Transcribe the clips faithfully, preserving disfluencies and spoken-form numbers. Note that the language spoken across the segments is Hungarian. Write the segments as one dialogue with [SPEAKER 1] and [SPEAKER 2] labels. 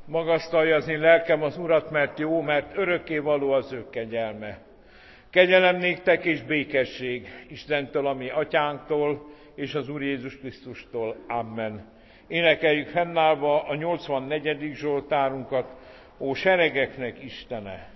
[SPEAKER 1] Magasztalja az én lelkem az Urat, mert jó, mert örökké való az ő kegyelme. Kegyelem néktek és békesség Istentől, ami atyánktól, és az Úr Jézus Krisztustól. Amen. Énekeljük fennállva a nyolcvannegyedik Zsoltárunkat, ó seregeknek Istene!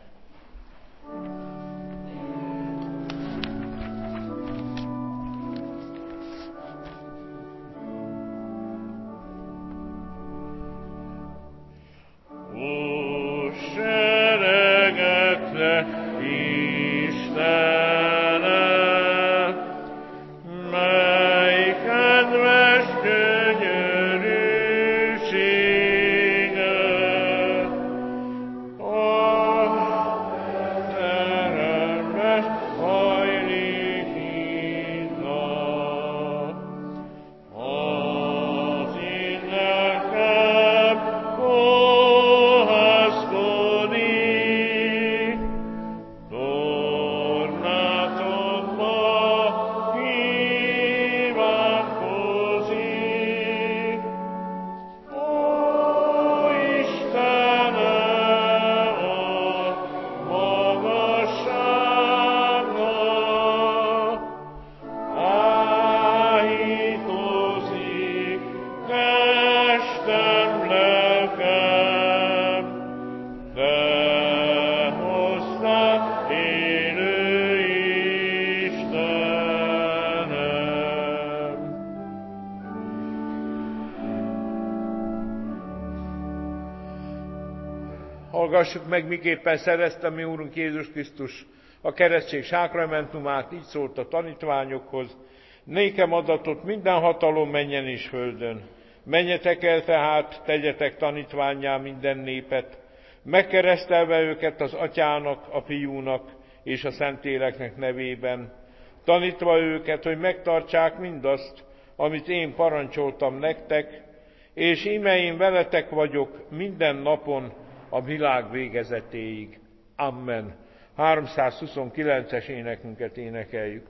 [SPEAKER 1] Hallgassuk meg, miképpen szerezte mi Úrunk Jézus Krisztus a keresztség sákramentumát, így szólt a tanítványokhoz: nékem adatot minden hatalom mennyen és földön. Menjetek el tehát, tegyetek tanítvánnyá minden népet, megkeresztelve őket az Atyának, a Fiúnak és a Szentléleknek nevében, tanítva őket, hogy megtartsák mindazt, amit én parancsoltam nektek, és íme én veletek vagyok minden napon, a világ végezetéig. Amen. háromszázhuszonkilences énekünket énekeljük.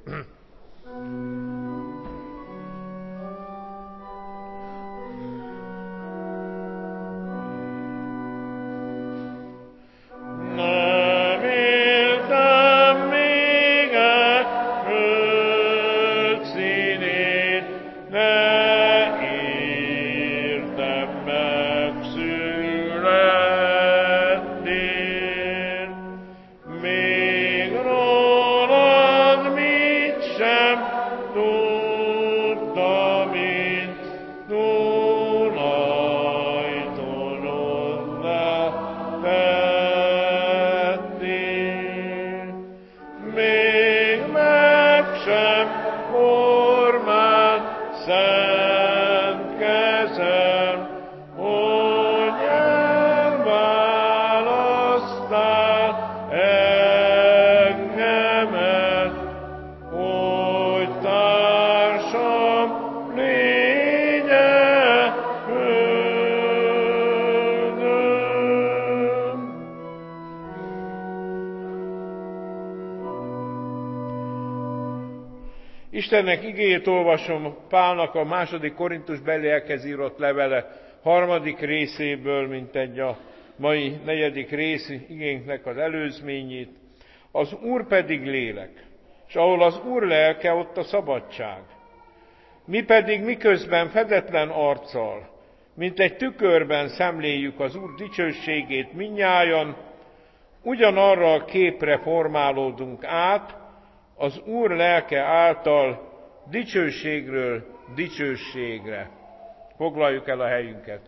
[SPEAKER 1] Istennek igéjét olvasom Pálnak a második Korintusbeliekhez írott levele harmadik részéből, mint egy a mai negyedik rész igénknek az előzményét. Az Úr pedig lélek, és ahol az Úr lelke, ott a szabadság. Mi pedig miközben fedetlen arccal, mint egy tükörben szemléljük az Úr dicsőségét mindnyájan, ugyanarra a képre formálódunk át, az Úr lelke által dicsőségről dicsőségre. Foglaljuk el a helyünket.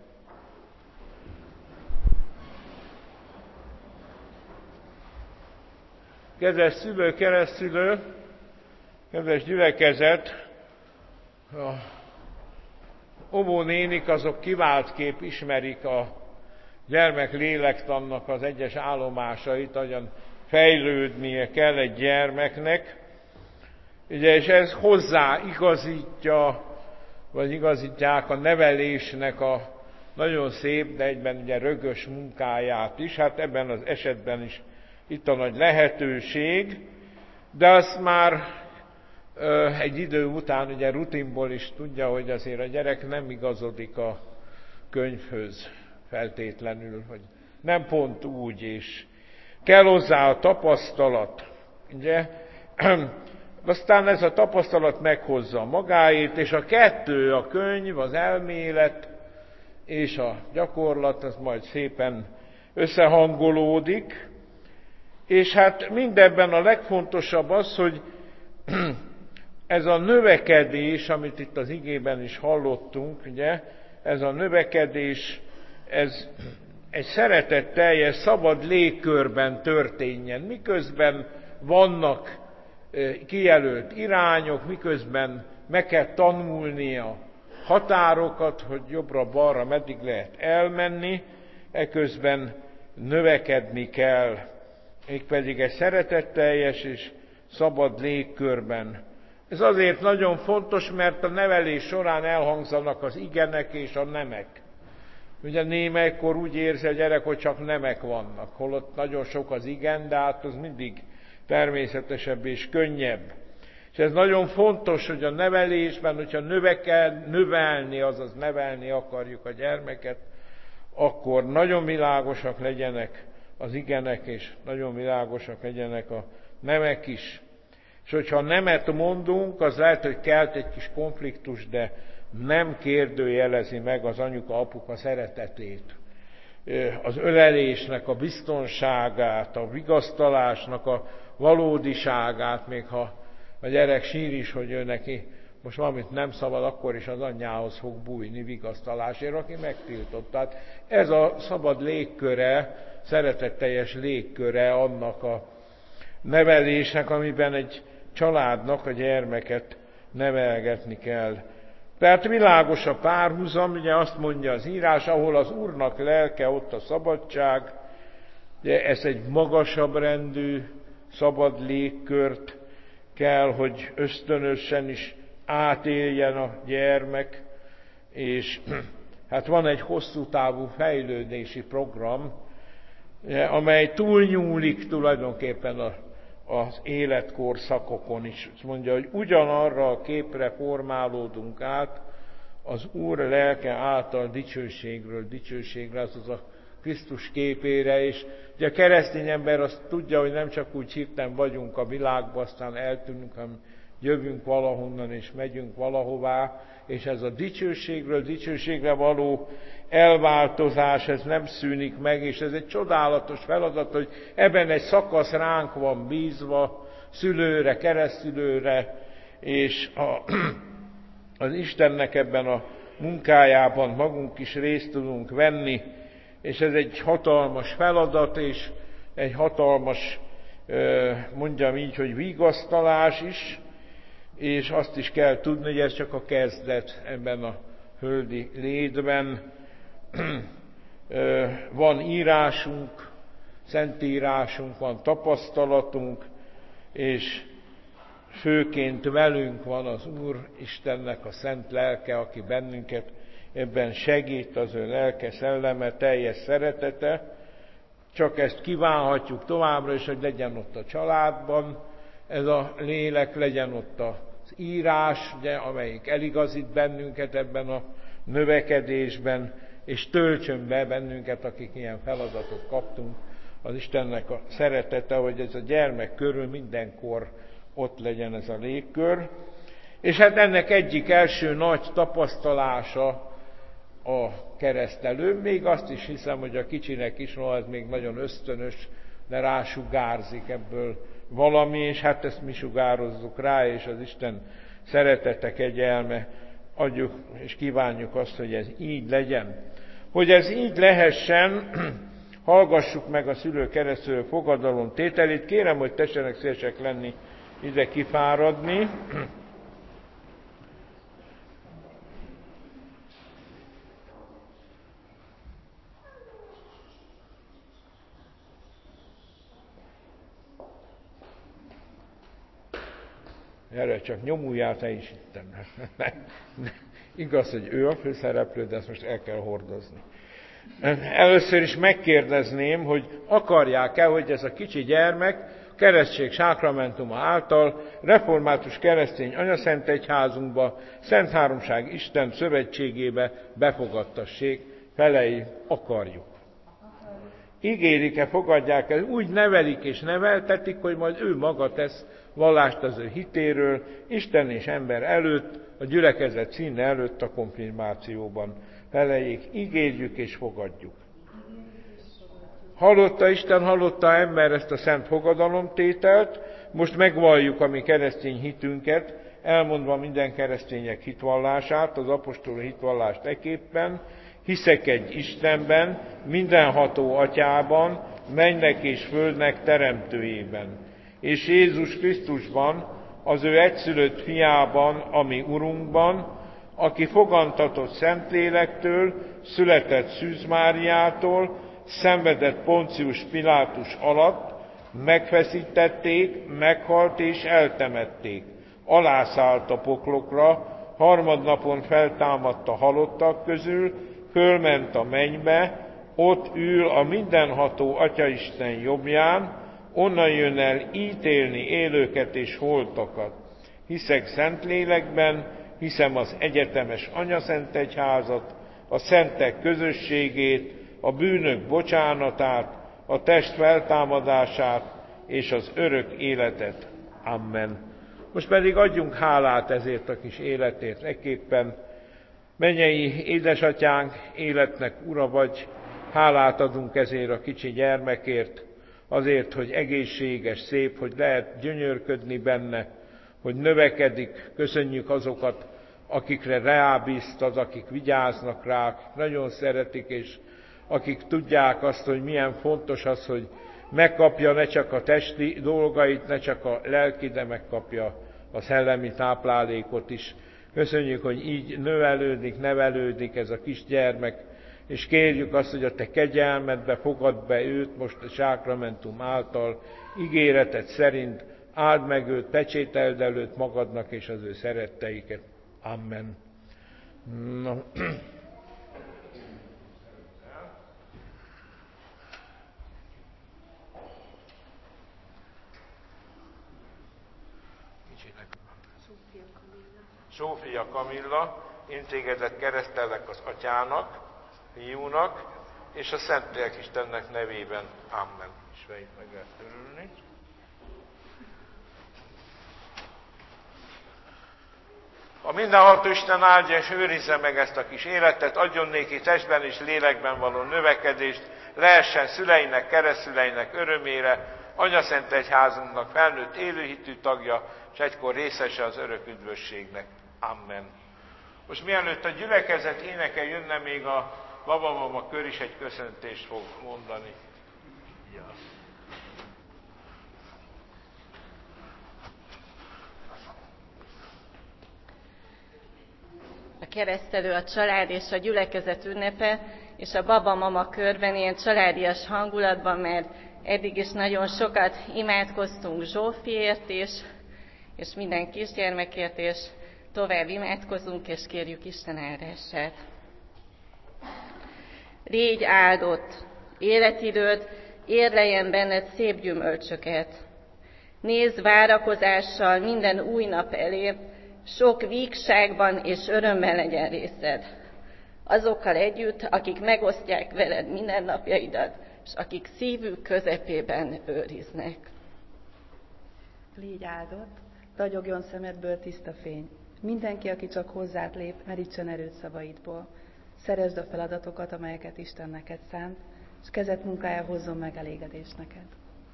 [SPEAKER 1] Kedves szülő, keresztszülő, kedves gyülekezet, a óvónénik azok kivált kép ismerik a gyermek lélektannak az egyes állomásait, ahogyan fejlődnie kell egy gyermeknek, ugye, és ez hozzá igazítja, vagy igazítják a nevelésnek a nagyon szép, de egyben ugye rögös munkáját is. Hát ebben az esetben is itt a nagy lehetőség, de azt már ö, egy idő után ugye rutinból is tudja, hogy azért a gyerek nem igazodik a könyvhöz. feltétlenül, hogy nem pont úgy, és kell hozzá a tapasztalat, ugye? Aztán ez a tapasztalat meghozza magáét, és a kettő, a könyv, az elmélet és a gyakorlat, az majd szépen összehangolódik, és hát mindebben a legfontosabb az, hogy ez a növekedés, amit itt az igében is hallottunk, ugye, ez a növekedés, ez egy szeretetteljes, szabad légkörben történjen, miközben vannak kijelölt irányok, miközben meg kell tanulni a határokat, hogy jobbra-balra meddig lehet elmenni, eközben növekedni kell, mégpedig egy szeretetteljes és szabad légkörben. Ez azért nagyon fontos, mert a nevelés során elhangzanak az igenek és a nemek. Ugye némelykor úgy érzi a gyerek, hogy csak nemek vannak, holott nagyon sok az igen, de hát az mindig természetesebb és könnyebb. És ez nagyon fontos, hogy a nevelésben, hogyha növeked, növelni, azaz nevelni akarjuk a gyermeket, akkor nagyon világosak legyenek az igenek, és nagyon világosak legyenek a nemek is. És hogyha nemet mondunk, az lehet, hogy kelt egy kis konfliktus, de nem kérdőjelezi meg az anyuka-apuka szeretetét, az ölelésnek a biztonságát, a vigasztalásnak a valódiságát, még ha a gyerek sír is, hogy ő neki most valamit nem szabad, akkor is az anyjához fog bújni vigasztalásért, aki megtiltott. Tehát ez a szabad légköre, szeretetteljes légköre annak a nevelésnek, amiben egy családnak a gyermeket nevelgetni kell. Tehát világos a párhuzam, ugye azt mondja az írás, ahol az Úrnak lelke, ott a szabadság, de ez egy magasabb rendű, szabad légkört kell, hogy ösztönösen is átéljen a gyermek, és hát van egy hosszú távú fejlődési program, amely túlnyúlik tulajdonképpen a, az életkorszakokon is. Azt mondja, hogy ugyanarra a képre formálódunk át, az Úr lelke által dicsőségről dicsőségre, azaz a Krisztus képére, és ugye a keresztény ember azt tudja, hogy nem csak úgy hirtelen vagyunk a világban, aztán eltűnünk, hanem jövünk valahonnan és megyünk valahová, és ez a dicsőségről dicsőségre való elváltozás, ez nem szűnik meg, és ez egy csodálatos feladat, hogy ebben egy szakasz ránk van bízva, szülőre, keresztülőre, és a, az Istennek ebben a munkájában magunk is részt tudunk venni, és ez egy hatalmas feladat, és egy hatalmas, mondjam így, hogy vigasztalás is, és azt is kell tudni, hogy ez csak a kezdet ebben a földi létben. Van írásunk, szentírásunk, van tapasztalatunk, és főként velünk van az Úr Istennek a szent lelke, aki bennünket ebben segít, az ő lelke, szelleme, teljes szeretete. Csak ezt kívánhatjuk továbbra is, hogy legyen ott a családban, ez a lélek, legyen ott az írás, ugye, amelyik eligazít bennünket ebben a növekedésben, és töltsön be bennünket, akik ilyen feladatot kaptunk, az Istennek a szeretete, hogy ez a gyermek körül mindenkor ott legyen ez a légkör. És hát ennek egyik első nagy tapasztalása a keresztelő. Még azt is hiszem, hogy a kicsinek is, no, ez még nagyon ösztönös, de rásugárzik ebből valami, és hát ezt mi sugározzuk rá, és az Isten szeretete, kegyelme, adjuk és kívánjuk azt, hogy ez így legyen. Hogy ez így lehessen, hallgassuk meg a szülő keresztülő fogadalom tételét. Kérem, hogy tessenek szívesek lenni ide kifáradni. Erre csak nyomuljál te is itten. Igaz, hogy ő a főszereplő, de ezt most el kell hordozni. Először is megkérdezném, hogy akarják-e, hogy ez a kicsi gyermek keresztség sákramentuma által református keresztény anyaszentegyházunkba, Szent Háromság Isten szövetségébe befogadtassék. Feleljük, akarjuk. Ígérik-e, fogadják el, úgy nevelik és neveltetik, hogy majd ő maga tesz vallást az ő hitéről, Isten és ember előtt, a gyülekezet színe előtt a konfirmációban. Feleljék, ígérjük és fogadjuk. Hallotta Isten, hallotta ember ezt a szent fogadalomtételt, most megvalljuk a mi keresztény hitünket, elmondva minden keresztények hitvallását, az apostoli hitvallást eképpen, hiszek egy Istenben, mindenható atyában, mennek és földnek teremtőjében, és Jézus Krisztusban, az ő egyszülött fiában, ami Urunkban, aki fogantatott Szentlélektől, született Szűz Máriától, szenvedett Poncius Pilátus alatt, megfeszítették, meghalt és eltemették. Alászállt a poklokra, harmadnapon feltámadt a halottak közül, fölment a mennybe, ott ül a mindenható Atyaisten jobbján, onnan jön el ítélni élőket és holtakat. Hiszek Szentlélekben, hiszem az egyetemes anyaszentegyházat, a szentek közösségét, a bűnök bocsánatát, a test feltámadását és az örök életet. Amen. Most pedig adjunk hálát ezért a kis életért ekképpen. Mennyei édesatyánk, életnek ura vagy, hálát adunk ezért a kicsi gyermekért, azért, hogy egészséges, szép, hogy lehet gyönyörködni benne, hogy növekedik. Köszönjük azokat, akikre rábíztad, akik vigyáznak rá, akik nagyon szeretik, és akik tudják azt, hogy milyen fontos az, hogy megkapja ne csak a testi dolgait, ne csak a lelki, de megkapja a szellemi táplálékot is. Köszönjük, hogy így növelődik, nevelődik ez a kisgyermek, és kérjük azt, hogy a te kegyelmedbe fogad be őt most a sákramentum által, ígéreted szerint áld meg őt, pecsételd előtt magadnak és az ő szeretteiket. Amen. Na. Sófia Kamilla, én tégedet keresztellek az Atyának, Fiúnak és a Szentlélek Istennek nevében. Amen. És vegyük meg lehet örülni. A mindenható Isten áldja és őrizze meg ezt a kis életet, adjon néki testben és lélekben való növekedést, lehessen szüleinek, keresztszüleinek örömére, Anyaszentegyházunknak felnőtt élőhitű tagja, és egykor részese az örök üdvösségnek. Amen. Most mielőtt a gyülekezet éneke jönne, még a babamama kör is egy köszöntést fog mondani. Ja.
[SPEAKER 2] A keresztelő, a család és a gyülekezet ünnepe, és a baba-mama körben ilyen családias hangulatban, mert eddig is nagyon sokat imádkoztunk Zsófiért is, és minden kisgyermekért, és tovább imádkozunk, és kérjük Isten áldását. Légy áldott, életidőd érleljen benned szép gyümölcsöket. Nézz várakozással minden új nap elé, sok vígságban és örömmel legyen részed. Azokkal együtt, akik megosztják veled mindennapjaidat, és akik szívük közepében őriznek.
[SPEAKER 3] Légy áldott, ragyogjon szemedből tiszta fény. Mindenki, aki csak hozzád lép, merítsen erőt szavaidból. Szeresd a feladatokat, amelyeket Isten neked szánt, és kezed munkája hozzon megelégedést neked.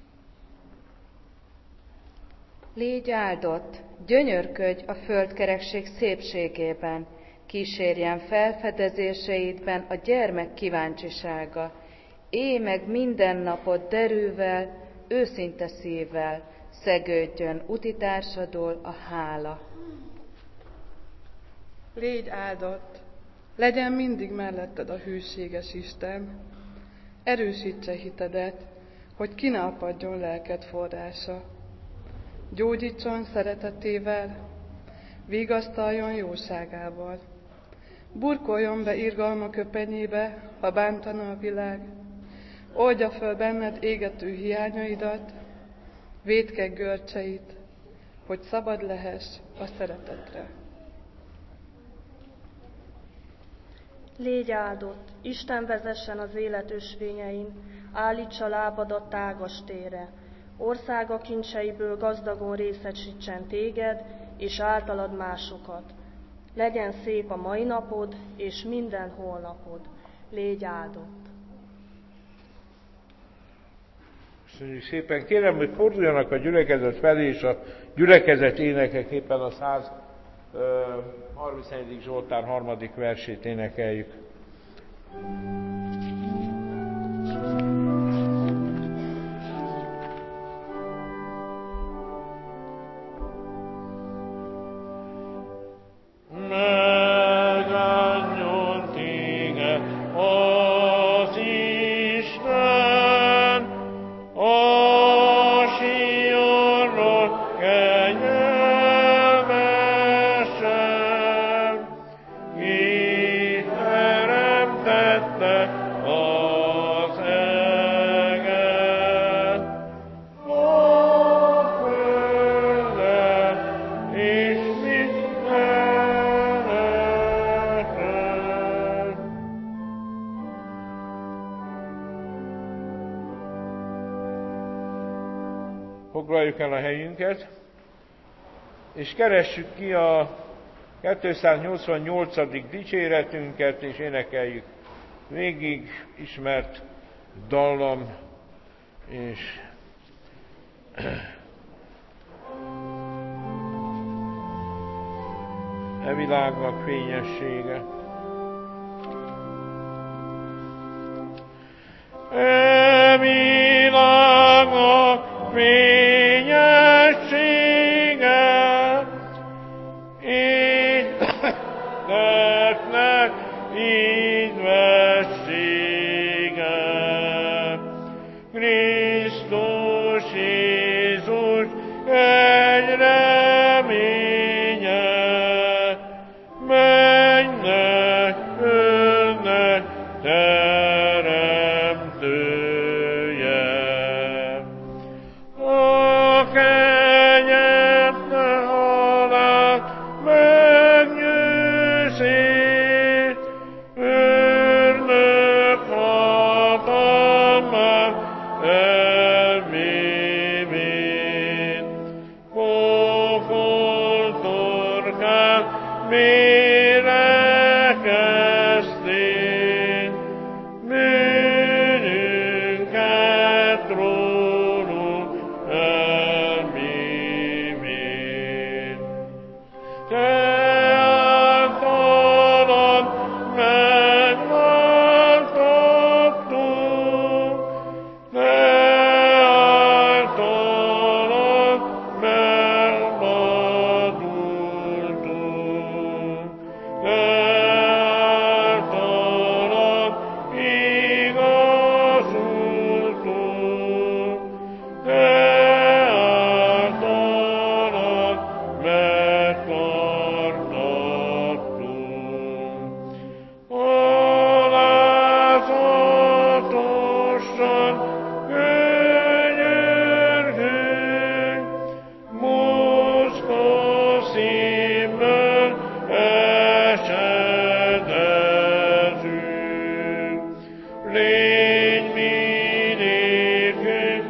[SPEAKER 4] Légy áldott, gyönyörködj a földkerekség szépségében, kísérjen felfedezéseidben a gyermek kíváncsisága. Élj meg minden napot derűvel, őszinte szívvel, szegődjön utitársadól a hála.
[SPEAKER 5] Légy áldott, legyen mindig melletted a hűséges Isten, erősítse hitedet, hogy ki ne apadjon lelked forrása. Gyógyítson szeretetével, vigasztaljon jóságával. Burkoljon be irgalma köpenyébe, ha bántana a világ. Oldja föl benned égető hiányaidat, vétkeg görcseit, hogy szabad lehess a szeretetre.
[SPEAKER 6] Légy áldott, Isten vezessen az élet ösvényein, állítsa lábadat tágas térre, országa kincseiből gazdagon részesítsen téged, és általad másokat. Legyen szép a mai napod, és minden holnapod. Légy áldott.
[SPEAKER 1] Köszönjük szépen. Kérem, hogy forduljanak a gyülekezet felé, és a gyülekezet énekeképpen a száz harmincegyedik Zsoltár harmadik versét énekeljük. Foglaljuk el a helyünket, és keressük ki a kétszáznyolcvannyolcadik dicséretünket, és énekeljük végig ismert dallam, és e világnak fényessége. E világnak fényessége, így tettnek ídvessége. Krisztus Jézus egy reménye, mennek, ölnek, teremtője. A kegyetlen halál megnyőzi, őrnök hatalmát elvévén. Pokol torkán mérekeztén, bűnünket rólunk elvévén. Te általad megváltottunk, te általad megvadultunk, te általad igazultunk, te általad megtartattunk. Alázatosan könyörgünk, mozgó szívből esedezünk. Légy mi nékünk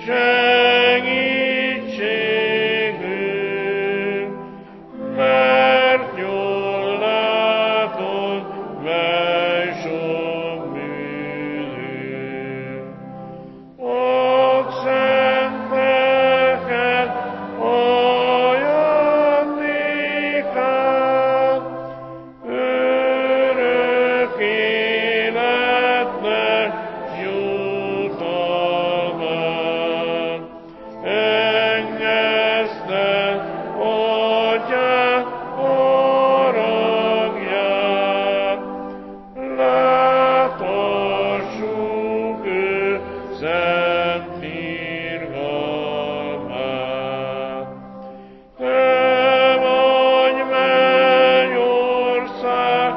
[SPEAKER 1] segítségünk, mert jól látod, mely sok bűnünk. Ad szent lelked ajándékát, örök életnek jutalmát. Engeszted atyád haragját, láthassuk ő szent irgalmát. Te vagy mennyország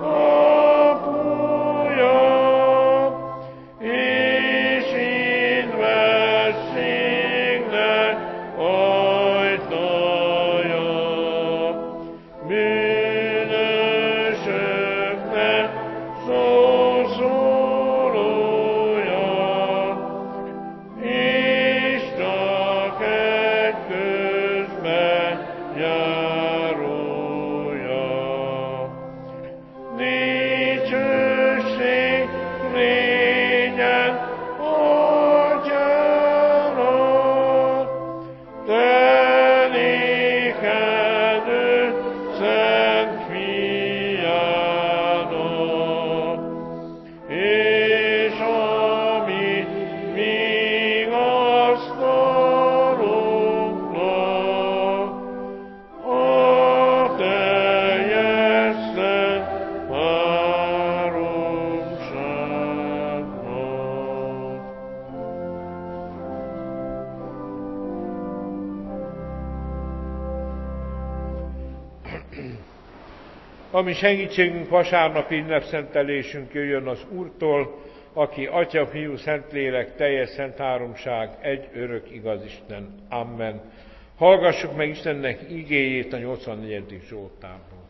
[SPEAKER 1] apuja, és ídvességnek ajtaja. járója. Dicsőség légyen Atyának, te néked Szent Fiának, és ami vigasztalunknak a teljes szent háromságnak. Ami segítségünk vasárnapi ünnepszentelésünk jöjjön az Úrtól, aki Atya, Fiú, Szentlélek, teljes szent háromság, egy örök igaz Isten. Amen. Hallgassuk meg Istennek igéjét a nyolcvannegyedik Zsoltárból.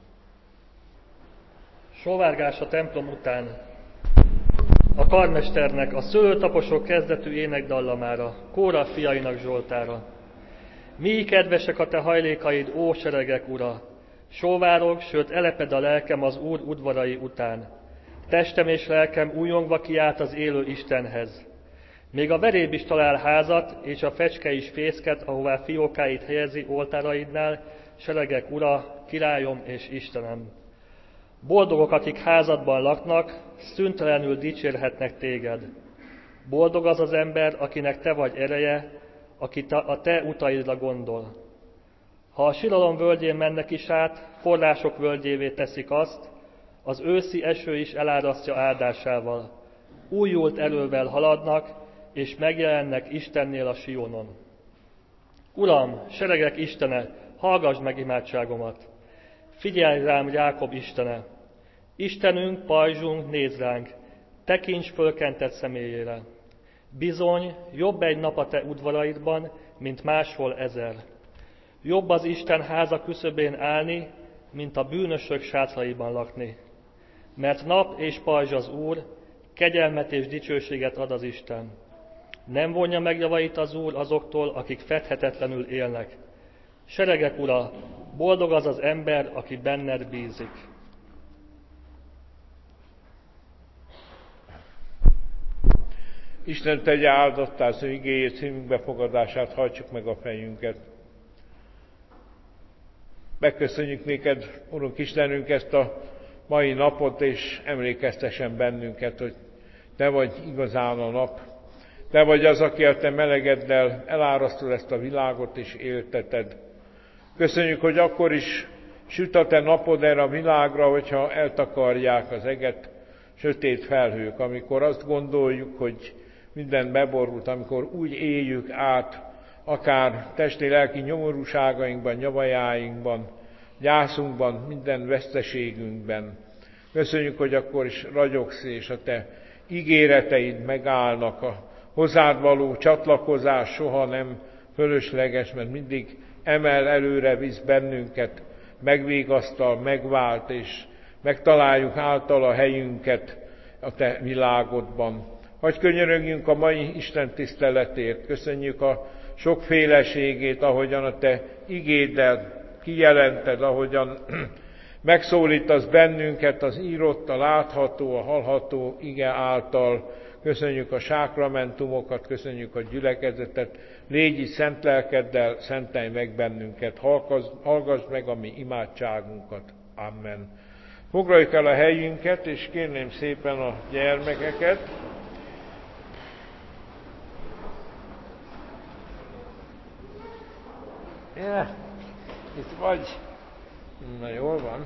[SPEAKER 7] Sóvárgás a templom után. A karmesternek a szőlőtaposok kezdetű énekdallamára, Kóra fiainak Zsoltára. Mi kedvesek a te hajlékaid, ó seregek ura! Sóvárog, sőt eleped a lelkem az Úr udvarai után. Testem és lelkem újongva kiált az élő Istenhez. Még a veréb is talál házat, és a fecske is fészket, ahová fiókáit helyezi oltáraidnál, seregek ura, királyom és Istenem. Boldogok, akik házadban laknak, szüntelenül dicsérhetnek téged. Boldog az az ember, akinek te vagy ereje, aki a te utaidra gondol. Ha a siralom völgyén mennek is át, források völgyévé teszik azt, az őszi eső is elárasztja áldásával. Újult erővel haladnak, és megjelennek Istennél a Sionon. Uram, seregek Istene, hallgass meg imádságomat! Figyelj rám, Jákob Istene! Istenünk, pajzsunk, nézz ránk, tekints fölkentett személyére. Bizony, jobb egy nap a te udvaraidban, mint máshol ezer. Jobb az Isten háza küszöbén állni, mint a bűnösök sátraiban lakni. Mert nap és pajzs az Úr, kegyelmet és dicsőséget ad az Isten. Nem vonja meg javait az Úr azoktól, akik fedhetetlenül élnek. Seregek ura, boldog az az ember, aki benned bízik.
[SPEAKER 1] Isten tegye áldottá az ő igéjét, szívünk befogadását, hajtsuk meg a fejünket. Megköszönjük néked, Urunk Istenünk, ezt a mai napot, és emlékeztessen bennünket, hogy te vagy igazán a nap. Te vagy az, aki a te melegeddel elárasztod ezt a világot, és élteted. Köszönjük, hogy akkor is süt a te napod erre a világra, hogyha eltakarják az eget sötét felhők, amikor azt gondoljuk, hogy minden beborult, amikor úgy éljük át, akár testi-lelki nyomorúságainkban, nyavajáinkban, gyászunkban, minden veszteségünkben. Köszönjük, hogy akkor is ragyogsz, és a te ígéreteid megállnak, a hozzád való csatlakozás soha nem fölösleges, mert mindig emel, előre visz bennünket, megvigasztal, megvált, és megtaláljuk által a helyünket a te világodban. Hagy könyörögjünk a mai Isten tiszteletért, köszönjük a sokféleségét, ahogyan a te igéddel kijelented, ahogyan megszólítasz bennünket az írott, a látható, a hallható ige által. Köszönjük a sákramentumokat, köszönjük a gyülekezetet, légy így szent lelkeddel, szentelj meg bennünket, hallgass meg a mi imádságunkat. Amen. Foglaljuk el a helyünket, és kérném szépen a gyermekeket. Ja, itt vagy. Na, jól van.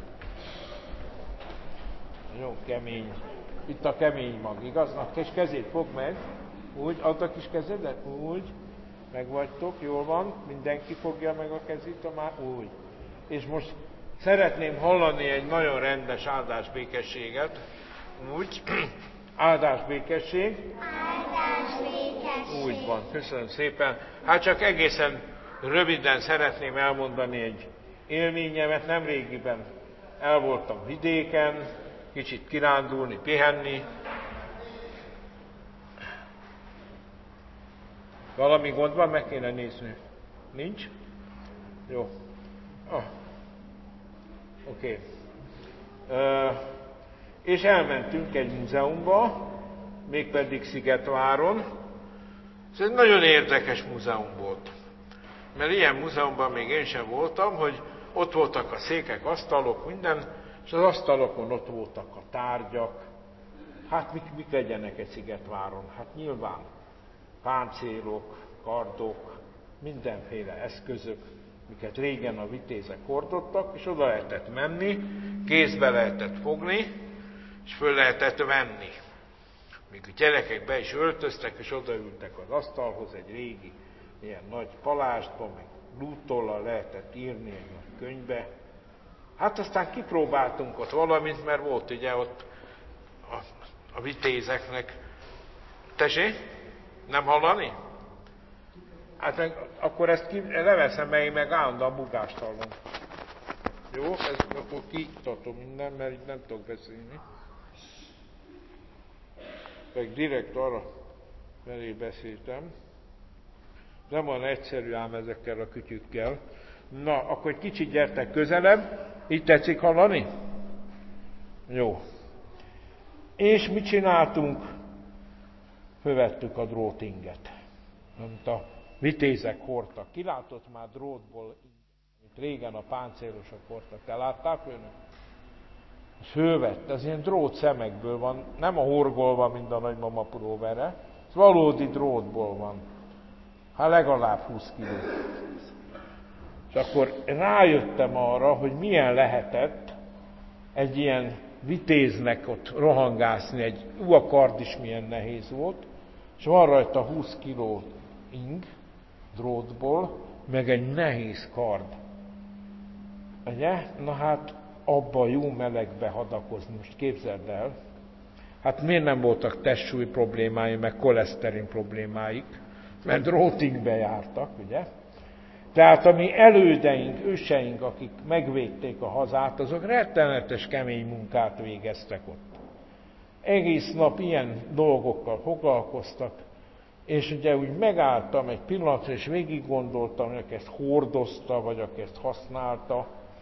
[SPEAKER 1] Jó, kemény. Itt a kemény mag, igaz? Na, kis kezét fogd meg. Úgy, add a kis kezedet. Úgy. Megvagytok, jól van. Mindenki fogja meg a kezét, a már úgy. És most szeretném hallani egy nagyon rendes áldásbékességet. Úgy. Áldásbékesség. Áldásbékesség. Úgy van, köszönöm szépen. Hát csak egészen röviden szeretném elmondani egy élményemet. Nemrégiben el voltam vidéken, kicsit kirándulni, pihenni. Valami gond van, meg kéne nézni. Nincs? Jó. Ah. Oké. Okay. Uh, és elmentünk egy múzeumba, mégpedig Szigetváron. Ez egy nagyon érdekes múzeum volt. Mert ilyen múzeumban még én sem voltam, hogy ott voltak a székek, asztalok, minden, és az asztalokon ott voltak a tárgyak. Hát mik, mik legyenek egy Szigetváron? Hát nyilván páncélok, kardok, mindenféle eszközök, miket régen a vitézek hordottak, és oda lehetett menni, kézbe lehetett fogni, és föl lehetett venni. Míg a gyerekek be is öltöztek, és odaültek az asztalhoz egy régi, ilyen nagy palástba, meg lúttollal lehetett írni egy nagy könyvbe. Hát aztán kipróbáltunk ott valamit, mert volt ugye ott a, a vitézeknek. Tessék? Nem hallani? Hát meg, akkor ezt ki, leveszem, mert én meg állandóan bugást hallom. Jó, ezt akkor kiiktatom minden, mert itt nem tudok beszélni. Meg direkt arra felé beszéltem. Nem olyan egyszerű ám ezekkel a kütyükkel. Na, akkor egy kicsit gyertek közelebb. Így tetszik hallani? Jó. És mit csináltunk? Fölvettük a drótinget. Mint a vitézek hordtak. Kilátott már drótból, amit régen a páncélosok hordtak. Te látták önök? Fölvett, ez ilyen drót szemekből van, nem a horgolva, mint a nagymama pulóvere, ez valódi drótból van. Hát legalább húsz kiló. És akkor rájöttem arra, hogy milyen lehetett egy ilyen vitéznek ott rohangászni, egy uakard is milyen nehéz volt, és van rajta húsz kiló ing drótból, meg egy nehéz kard. Ugye? Na hát abba jó melegbe hadakozni, most képzeld el. Hát miért nem voltak testsúly problémái, meg koleszterin problémáik, mert drótingbe jártak, ugye? Tehát a mi elődeink, őseink, akik megvédték a hazát, azok rettenetes kemény munkát végeztek ott. Egész nap ilyen dolgokkal foglalkoztak, és ugye úgy megálltam egy pillanatra, és végig gondoltam, hogy aki ezt hordozta, vagy aki ezt használta,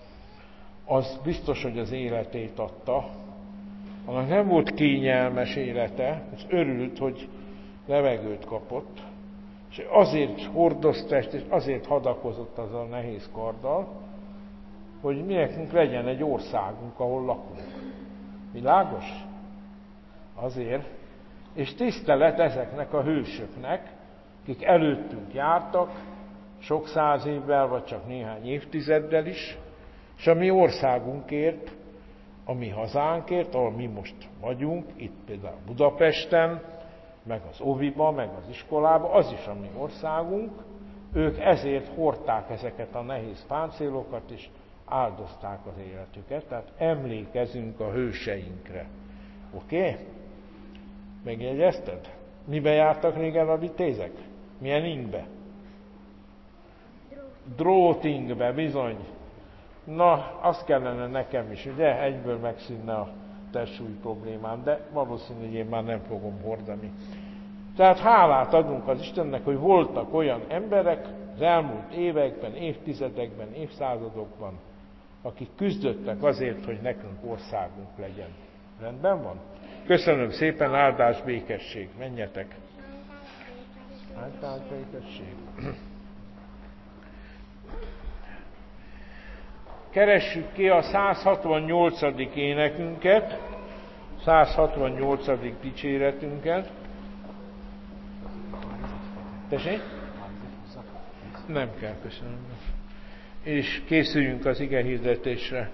[SPEAKER 1] az biztos, hogy az életét adta. Annak nem volt kényelmes élete, az örült, hogy levegőt kapott, és azért hordozta ezt, és azért hadakozott azzal a nehéz karddal, hogy mi nekünk legyen egy országunk, ahol lakunk. Világos? Azért. És tisztelet ezeknek a hősöknek, akik előttünk jártak, sok száz évvel, vagy csak néhány évtizeddel is, és a mi országunkért, a mi hazánkért, ahol mi most vagyunk, itt például Budapesten, meg az oviba, meg az iskolába, az is a mi országunk, ők ezért hordták ezeket a nehéz páncélokat, és áldozták az életüket, tehát emlékezünk a hőseinkre. Oké? Okay? Megjegyezted? Mibe jártak régen a vitézek? Milyen ingbe? Drótingbe, bizony. Na, azt kellene nekem is, ugye? Egyből megszűnne a testsúly problémám, de valószínű, hogy én már nem fogom hordani. Tehát hálát adunk az Istennek, hogy voltak olyan emberek az elmúlt években, évtizedekben, évszázadokban, akik küzdöttek azért, hogy nekünk országunk legyen. Rendben van? Köszönöm szépen, áldás, békesség. Menjetek! Áldás, békesség. Keressük ki a száz hatvannyolcadik énekünket, száz hatvannyolcadik dicséretünket. Tessék? Nem kell, köszönöm. És készüljünk az ige hirdetésre.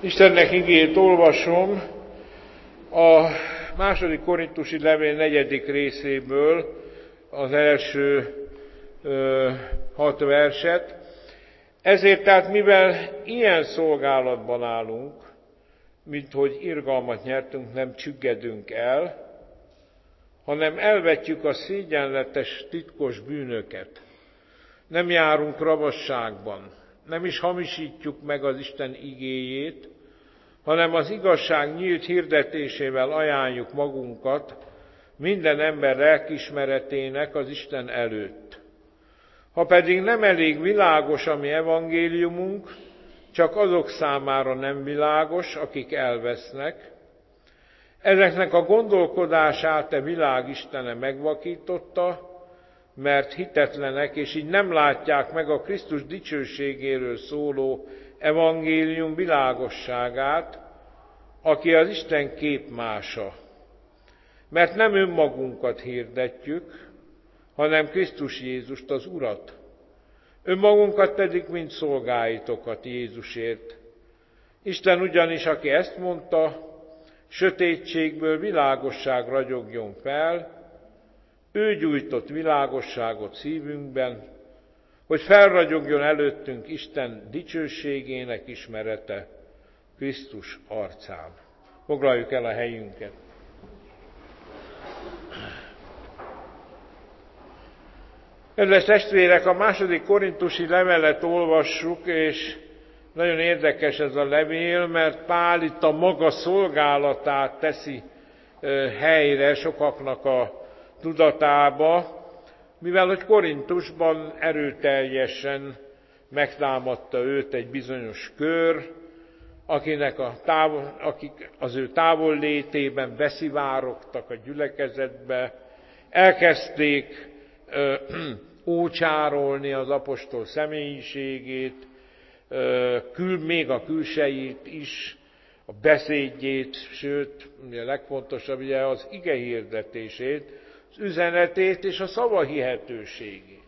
[SPEAKER 1] Istennek igéjét olvasom a második korintusi levél negyedik részéből, az első ö, hat verset. Ezért tehát, mivel ilyen szolgálatban állunk, mint hogy irgalmat nyertünk, nem csüggedünk el, hanem elvetjük a szégyenletes, titkos bűnöket. Nem járunk ravasságban, nem is hamisítjuk meg az Isten igéjét, hanem az igazság nyílt hirdetésével ajánljuk magunkat minden ember lelkiismeretének az Isten előtt. Ha pedig nem elég világos a mi evangéliumunk, csak azok számára nem világos, akik elvesznek, ezeknek a gondolkodását a világ istene megvakította, mert hitetlenek, és így nem látják meg a Krisztus dicsőségéről szóló evangélium világosságát, aki az Isten képmása. Mert nem önmagunkat hirdetjük, hanem Krisztus Jézust, az Urat. Önmagunkat pedig, mint szolgáitokat Jézusért. Isten ugyanis, aki ezt mondta, sötétségből világosság ragyogjon fel, ő gyújtott világosságot szívünkben, hogy felragyogjon előttünk Isten dicsőségének ismerete Krisztus arcán. Foglaljuk el a helyünket. Kedves testvérek, a második korintusi levelet olvassuk, és nagyon érdekes ez a levél, mert Pál itt a maga szolgálatát teszi helyre sokaknak a tudatába, mivel hogy Korintusban erőteljesen megtámadta őt egy bizonyos kör, akinek a távol, akik az ő távol létében beszivárogtak a gyülekezetbe, elkezdték ö, ócsárolni az apostol személyiségét, ö, kül, még a külsejét is, a beszédjét, sőt, ugye a legfontosabb ugye az ige hirdetését, az üzenetét és a szava hihetőségét.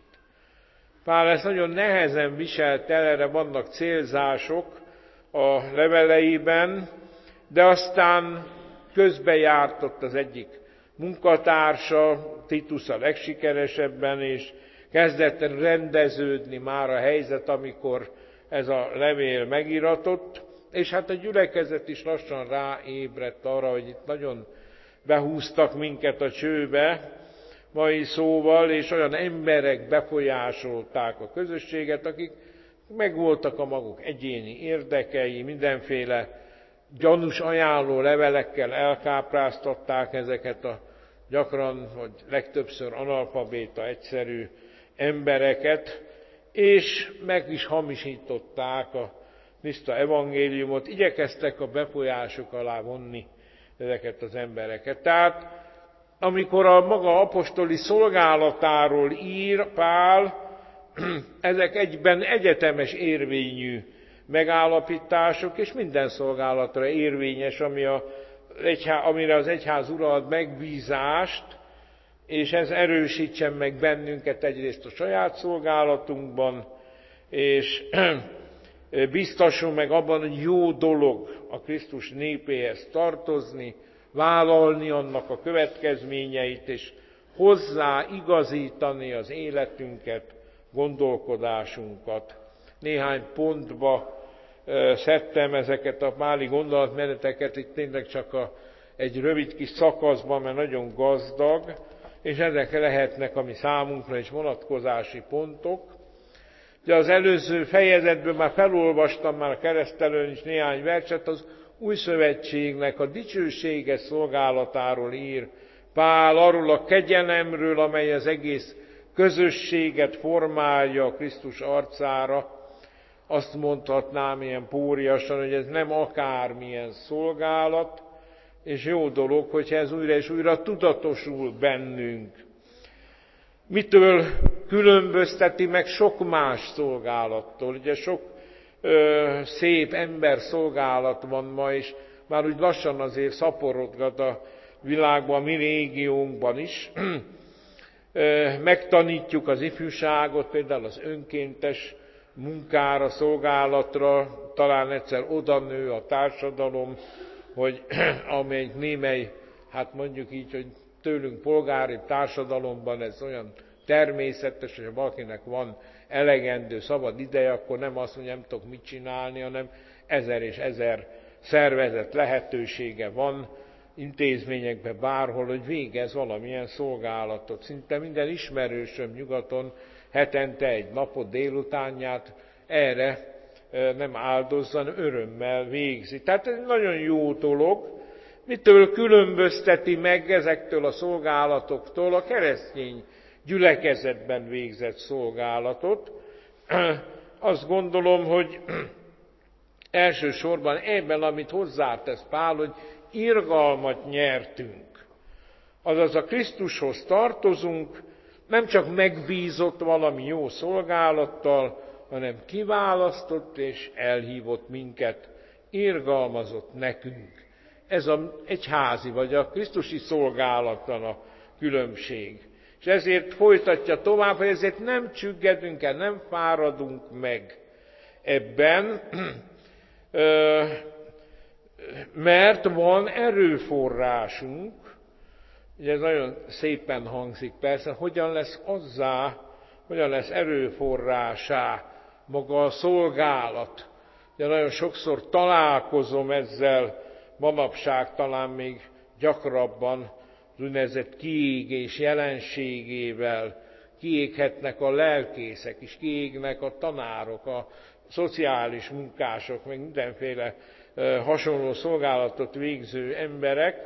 [SPEAKER 1] Pál ezt nagyon nehezen viselt el, erre vannak célzások a leveleiben, de aztán közbejártott az egyik munkatársa, Titus a legsikeresebben, és kezdett rendeződni már a helyzet, amikor ez a levél megiratott, és hát a gyülekezet is lassan ráébredt arra, hogy itt nagyon behúztak minket a csőbe, mai szóval, és olyan emberek befolyásolták a közösséget, akik megvoltak a maguk egyéni érdekei, mindenféle gyanús ajánló levelekkel elkápráztatták ezeket a gyakran, vagy legtöbbször analfabéta, egyszerű embereket, és meg is hamisították a tiszta evangéliumot, igyekeztek a befolyásuk alá vonni ezeket az embereket. Tehát amikor a maga apostoli szolgálatáról ír Pál, ezek egyben egyetemes érvényű megállapítások, és minden szolgálatra érvényes, ami a, amire az egyház ura ad megbízást, és ez erősítsen meg bennünket egyrészt a saját szolgálatunkban, és biztasson meg abban, hogy jó dolog a Krisztus népéhez tartozni, vállalni annak a következményeit, és hozzá igazítani az életünket, gondolkodásunkat. Néhány pontba szedtem ezeket a páli gondolatmeneteket, itt tényleg csak a, egy rövid kis szakaszban, mert nagyon gazdag, és ezek lehetnek a mi számunkra is vonatkozási pontok. De az előző fejezetből már felolvastam már a keresztelőn is néhány verset, az Új Szövetségnek a dicsőséges szolgálatáról ír Pál, arról a kegyelemről, amely az egész közösséget formálja a Krisztus arcára. Azt mondhatnám ilyen póriasan, hogy ez nem akármilyen szolgálat, és jó dolog, hogyha ez újra és újra tudatosul bennünk. Mitől különbözteti meg sok más szolgálattól? Ugye sok ö, szép ember szolgálat van ma, és már úgy lassan azért szaporodgat a világban, a mi régiónkban is. Megtanítjuk az ifjúságot, például az önkéntes munkára, szolgálatra, talán egyszer oda nő a társadalom, hogy amelyik némely, hát mondjuk így, hogy tőlünk polgári társadalomban ez olyan természetes, hogy ha valakinek van elegendő szabad ideje, akkor nem azt mondja, nem tudok mit csinálni, hanem ezer és ezer szervezet lehetősége van, intézményekben bárhol, hogy végez valamilyen szolgálatot. Szinte minden ismerősöm nyugaton hetente egy napot, délutánját erre nem áldozzan, örömmel végzi. Tehát ez nagyon jó dolog. Mitől különbözteti meg ezektől a szolgálatoktól a keresztény gyülekezetben végzett szolgálatot? Azt gondolom, hogy elsősorban ebben, amit hozzátesz Pál, hogy irgalmat nyertünk. Azaz a Krisztushoz tartozunk, nem csak megbízott valami jó szolgálattal, hanem kiválasztott és elhívott minket, irgalmazott nekünk. Ez a egyházi, vagy a krisztusi szolgálatlan a különbség. És ezért folytatja tovább, hogy ezért nem csüggedünk el, nem fáradunk meg ebben, mert van erőforrásunk. Ugye ez nagyon szépen hangzik persze, hogyan lesz azzá, hogyan lesz erőforrásá maga a szolgálat. Ugye nagyon sokszor találkozom ezzel, manapság talán még gyakrabban az úgynevezett kiégés jelenségével. Kiéghetnek a lelkészek is, kiégnek a tanárok, a szociális munkások, meg mindenféle hasonló szolgálatot végző emberek,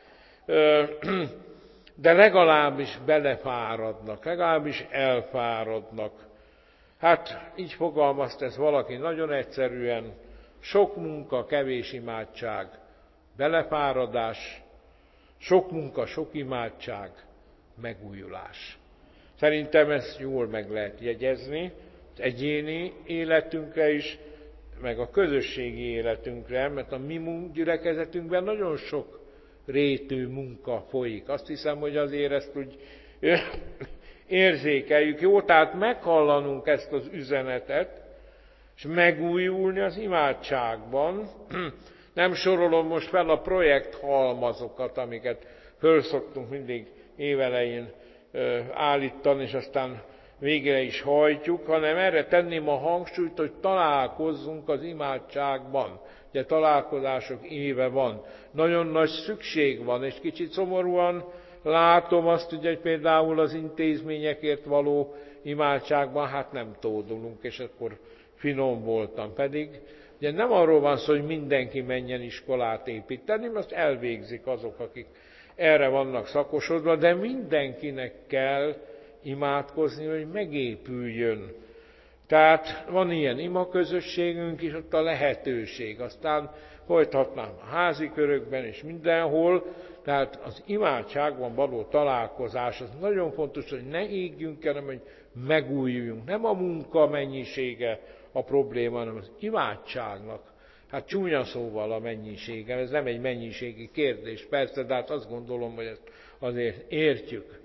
[SPEAKER 1] de legalábbis belefáradnak, legalábbis elfáradnak. Hát így fogalmazt ez valaki nagyon egyszerűen, sok munka, kevés imádság, belefáradás, sok munka, sok imádság, megújulás. Szerintem ezt jól meg lehet jegyezni az egyéni életünkre is, meg a közösségi életünkre, mert a mi gyülekezetünkben nagyon sok rétű munka folyik. Azt hiszem, hogy azért ezt úgy érzékeljük. Jó, tehát meghallanunk ezt az üzenetet, és megújulni az imádságban. Nem sorolom most fel a projekthalmazokat, amiket föl szoktunk mindig évelején állítani, és aztán végre is hajtjuk, hanem erre tenném a hangsúlyt, hogy találkozzunk az imádságban. Ugye találkozások éve van. Nagyon nagy szükség van, és kicsit szomorúan látom azt, ugye, hogy például az intézményekért való imádságban hát nem tódulunk, és akkor finom voltam. Pedig ugye nem arról van szó, hogy mindenki menjen iskolát építeni, mert azt elvégzik azok, akik erre vannak szakosodva, de mindenkinek kell imádkozni, hogy megépüljön. Tehát van ilyen imaközösségünk is, ott a lehetőség. Aztán folytatnám a házi körökben és mindenhol, tehát az imádságban való találkozás, az nagyon fontos, hogy ne égjünk el, hanem hogy megújuljunk. Nem a munka mennyisége a probléma, hanem az imádságnak. Hát csúnya szóval a mennyisége, ez nem egy mennyiségi kérdés, persze, de hát azt gondolom, hogy ezt azért értjük.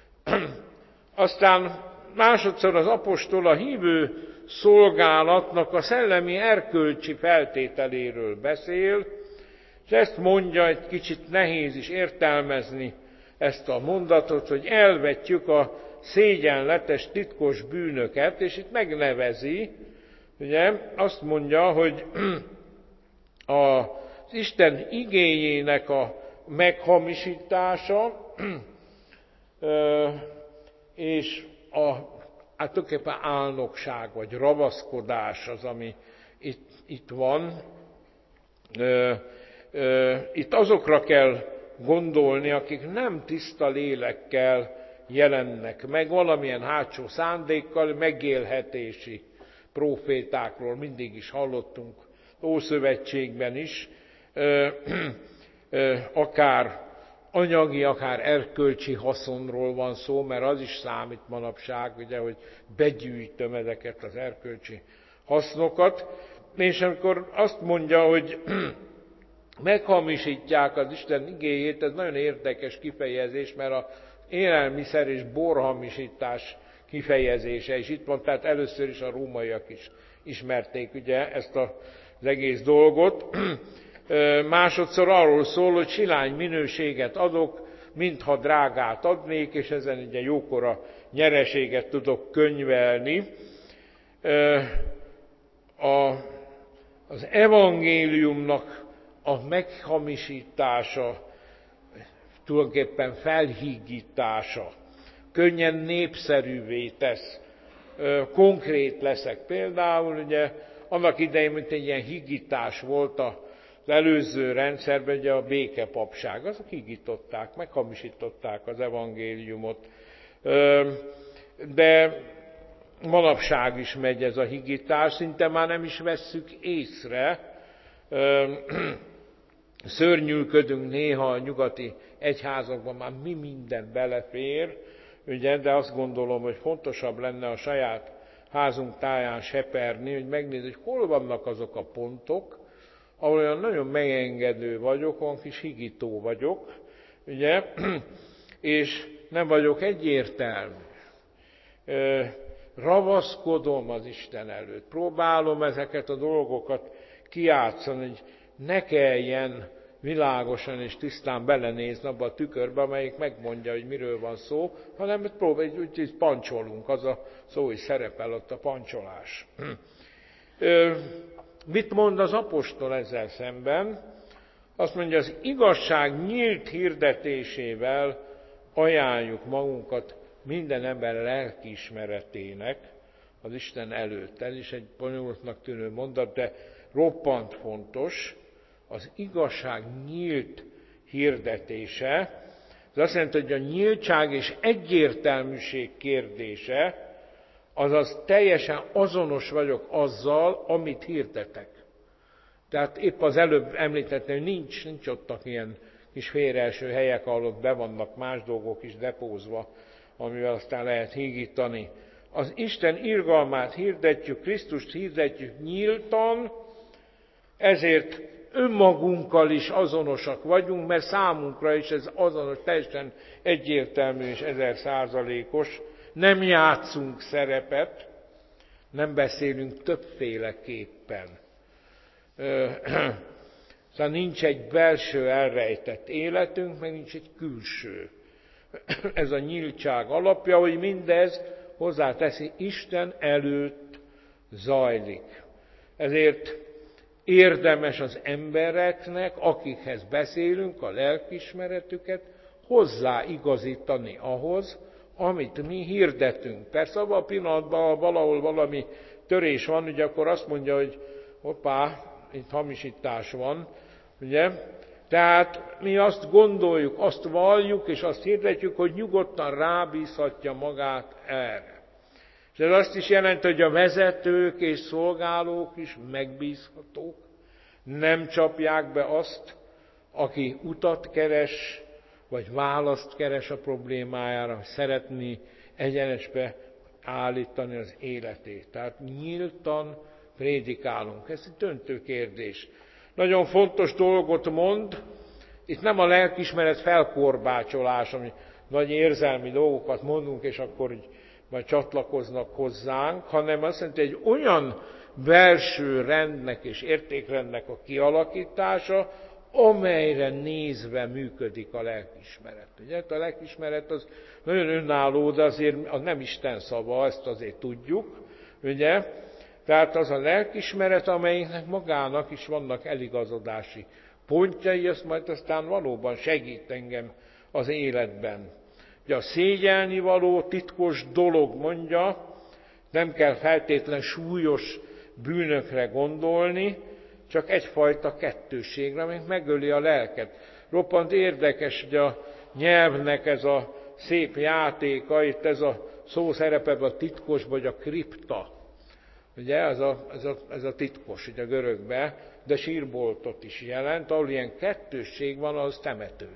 [SPEAKER 1] Aztán másodszor az apostol a hívő szolgálatnak a szellemi erkölcsi feltételéről beszél, és ezt mondja, egy kicsit nehéz is értelmezni ezt a mondatot, hogy elvetjük a szégyenletes, titkos bűnöket, és itt megnevezi, ugye, azt mondja, hogy az Isten igéjének a meghamisítása, és a hát tulajdonképpen álnokság, vagy ravaszkodás az, ami itt, itt van. Itt azokra kell gondolni, akik nem tiszta lélekkel jelennek meg, valamilyen hátsó szándékkal, megélhetési prófétákról mindig is hallottunk, Ószövetségben is, akár anyagi, akár erkölcsi haszonról van szó, mert az is számít manapság, ugye, hogy begyűjtöm ezeket az erkölcsi hasznokat, és amikor azt mondja, hogy meghamisítják az Isten igéjét, ez nagyon érdekes kifejezés, mert az élelmiszer és borhamisítás kifejezése is itt van, tehát először is a rómaiak is ismerték ugye ezt az egész dolgot. Másodszor arról szól, hogy silány minőséget adok, mintha drágát adnék, és ezen ugye jókora nyereséget tudok könyvelni. A, az evangéliumnak a meghamisítása, tulajdonképpen felhígítása, könnyen népszerűvé tesz. Konkrét leszek például, ugye annak idején, mint egy ilyen higítás volt az előző rendszerben, ugye a békepapság, azok higították, meghamisították az evangéliumot. De manapság is megy ez a higítás, szinte már nem is vesszük észre. Szörnyűködünk néha a nyugati egyházakban, már mi minden belefér, ugye, de azt gondolom, hogy fontosabb lenne a saját házunk táján seperni, hogy megnézni, hogy hol vannak azok a pontok, ahol olyan nagyon megengedő vagyok, olyan kis higító vagyok, ugye, és nem vagyok egyértelmű. Ravaszkodom az Isten előtt, próbálom ezeket a dolgokat kijátszani, hogy ne kelljen világosan és tisztán belenézni abba a tükörbe, amelyik megmondja, hogy miről van szó, hanem próbáljuk, úgyhogy pancsolunk, az a szó is szerepel ott, a pancsolás. Mit mond az apostol ezzel szemben? Azt mondja, az igazság nyílt hirdetésével ajánljuk magunkat minden ember lelkiismeretének az Isten előtt. Ez is egy bonyolultnak tűnő mondat, de roppant fontos. Az igazság nyílt hirdetése, ez azt jelenti, hogy a nyíltság és egyértelműség kérdése, azaz teljesen azonos vagyok azzal, amit hirdetek. Tehát épp az előbb említettem, hogy nincs, nincs ott ilyen kis félreeső helyek, ahol ott be vannak más dolgok is depózva, amivel aztán lehet hígítani. Az Isten irgalmát hirdetjük, Krisztust hirdetjük nyíltan, ezért önmagunkkal is azonosak vagyunk, mert számunkra is ez azonos, teljesen egyértelmű és ezer százalékos. Nem játszunk szerepet, nem beszélünk többféleképpen. Szóval nincs egy belső elrejtett életünk, meg nincs egy külső. Ez a nyíltság alapja, hogy mindez hozzáteszi, Isten előtt zajlik. Ezért érdemes az embereknek, akikhez beszélünk, a lelkiismeretüket hozzáigazítani ahhoz, amit mi hirdetünk. Persze abban a pillanatban, ha valahol valami törés van, ugye akkor azt mondja, hogy hoppá, itt hamisítás van, ugye? Tehát mi azt gondoljuk, azt valljuk, és azt hirdetjük, hogy nyugodtan rábízhatja magát erre. És ez azt is jelenti, hogy a vezetők és szolgálók is megbízhatók, nem csapják be azt, aki utat keres, vagy választ keres a problémájára, szeretné egyenesbe állítani az életét. Tehát nyíltan prédikálunk. Ez egy döntő kérdés. Nagyon fontos dolgot mond, itt nem a lelkiismeret felkorbácsolás, ami nagy érzelmi dolgokat mondunk, és akkor így majd csatlakoznak hozzánk, hanem azt jelenti, egy olyan belső rendnek és értékrendnek a kialakítása, amelyre nézve működik a lelkiismeret. Ugye? A lelkiismeret az nagyon önálló, de azért az nem Isten szava, ezt azért tudjuk. Ugye? Tehát az a lelkiismeret, amelynek magának is vannak eligazodási pontjai, azt majd aztán valóban segít engem az életben. Ugye a szégyelni való titkos dolog, mondja, nem kell feltétlen súlyos bűnökre gondolni, csak egyfajta kettősségre, amely megöli a lelket. Roppant érdekes, hogy a nyelvnek ez a szép játéka, itt ez a szó szerepel a titkos, vagy a kripta. Ugye ez a, ez a, ez a titkos, ugye a görögben, de sírboltot is jelent, ahol ilyen kettősség van, az temető.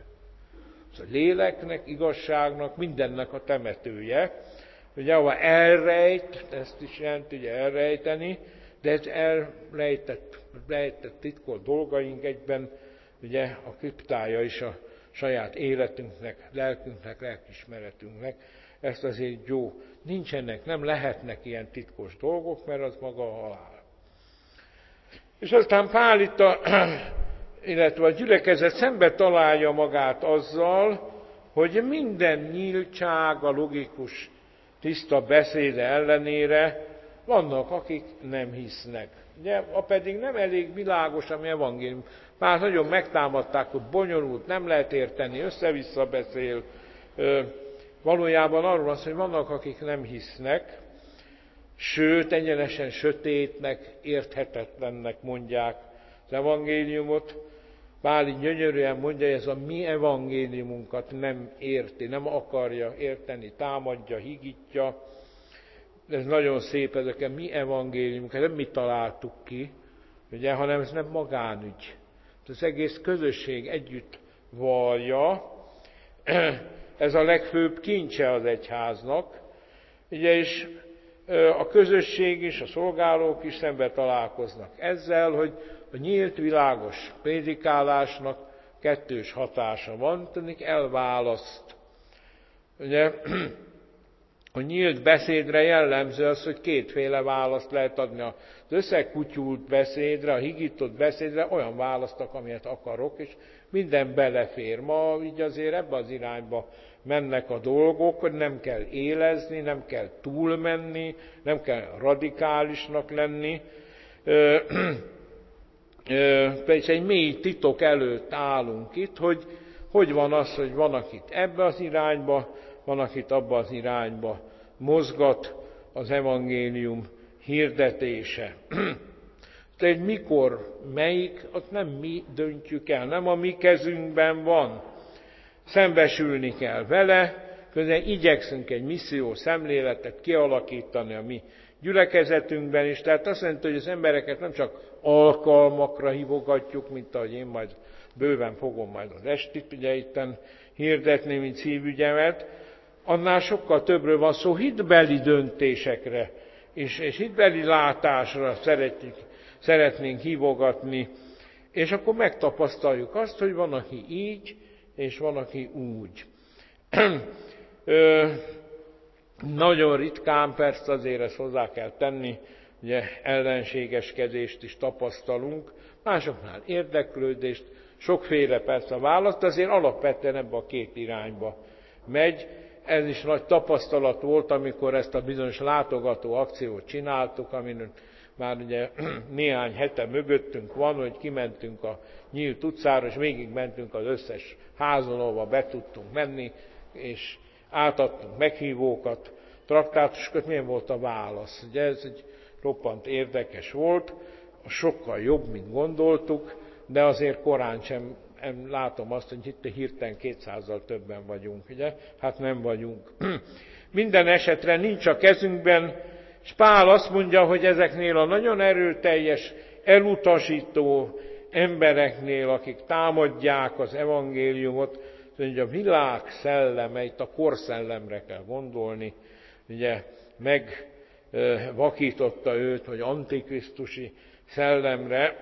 [SPEAKER 1] Az a léleknek, igazságnak, mindennek a temetője. Ugye, ahol elrejt, ezt is jelenti, ugye elrejteni, de ez elrejtett, rejtett titkolt dolgaink egyben, ugye a kriptája is a saját életünknek, lelkünknek, lelkiismeretünknek. Ezt azért jó, nincsenek, nem lehetnek ilyen titkos dolgok, mert az maga a halál. És aztán Pál itt a, illetve a gyülekezet szembe találja magát azzal, hogy minden nyíltság, a logikus, tiszta beszéde ellenére vannak, akik nem hisznek. Ugye, a pedig nem elég világos a mi evangélium. Már nagyon megtámadták, hogy bonyolult, nem lehet érteni, össze-vissza beszél. Valójában arról van szó, hogy vannak, akik nem hisznek, sőt, egyenesen sötétnek, érthetetlennek mondják az evangéliumot. Pál így gyönyörűen mondja, hogy ez a mi evangéliumunkat nem érti, nem akarja érteni, támadja, higítja. Ez nagyon szép, ezek a mi evangéliumunkat, nem mi találtuk ki, ugye, hanem ez nem magánügy. Az egész közösség együtt vallja, ez a legfőbb kincse az egyháznak, ugye, és a közösség is, a szolgálók is szembe találkoznak ezzel, hogy a nyílt, világos prédikálásnak kettős hatása van, tudnik elválaszt. Ugye, a nyílt beszédre jellemző az, hogy kétféle választ lehet adni. Az összekutyult beszédre, a higított beszédre olyan választak, amilyet akarok, és minden belefér. Ma így azért ebbe az irányba mennek a dolgok, hogy nem kell élezni, nem kell túlmenni, nem kell radikálisnak lenni. És egy mély titok előtt állunk itt, hogy hogy van az, hogy van, akit ebbe az irányba, van, akit abba az irányba mozgat az evangélium hirdetése. Tehát mikor, melyik, azt nem mi döntjük el, nem a mi kezünkben van. Szembesülni kell vele, közben igyekszünk egy misszió szemléletet kialakítani a mi gyülekezetünkben is. Tehát azt jelenti, hogy az embereket nem csak alkalmakra hívogatjuk, mint ahogy én majd bőven fogom majd az estit, ugye itten hirdetni, mint szívügyemet, annál sokkal többről van szó, hitbeli döntésekre és, és hitbeli látásra szeretjük, szeretnénk hívogatni, és akkor megtapasztaljuk azt, hogy van, aki így, és van, aki úgy. Ö, nagyon ritkán, persze azért ezt hozzá kell tenni, ugye ellenségeskedést is tapasztalunk, másoknál érdeklődést, sokféle persze a választ, azért alapvetően ebbe a két irányba megy. Ez is nagy tapasztalat volt, amikor ezt a bizonyos látogató akciót csináltuk, amin már ugye néhány hete mögöttünk van, hogy kimentünk a nyílt utcára, és végig mentünk az összes házon, ahova be tudtunk menni, és átadtunk meghívókat, traktátusokat. Milyen volt a válasz? Ugye ez egy roppant érdekes volt, sokkal jobb, mint gondoltuk, de azért korán sem látom azt, hogy itt hirtelen kétszázzal többen vagyunk, ugye? Hát nem vagyunk. Minden esetre nincs a kezünkben, és Pál azt mondja, hogy ezeknél a nagyon erőteljes, elutasító embereknél, akik támadják az evangéliumot, hogy a világ szelleme, itt a korszellemre kell gondolni, ugye megvakította őt, hogy antikrisztusi szellemre,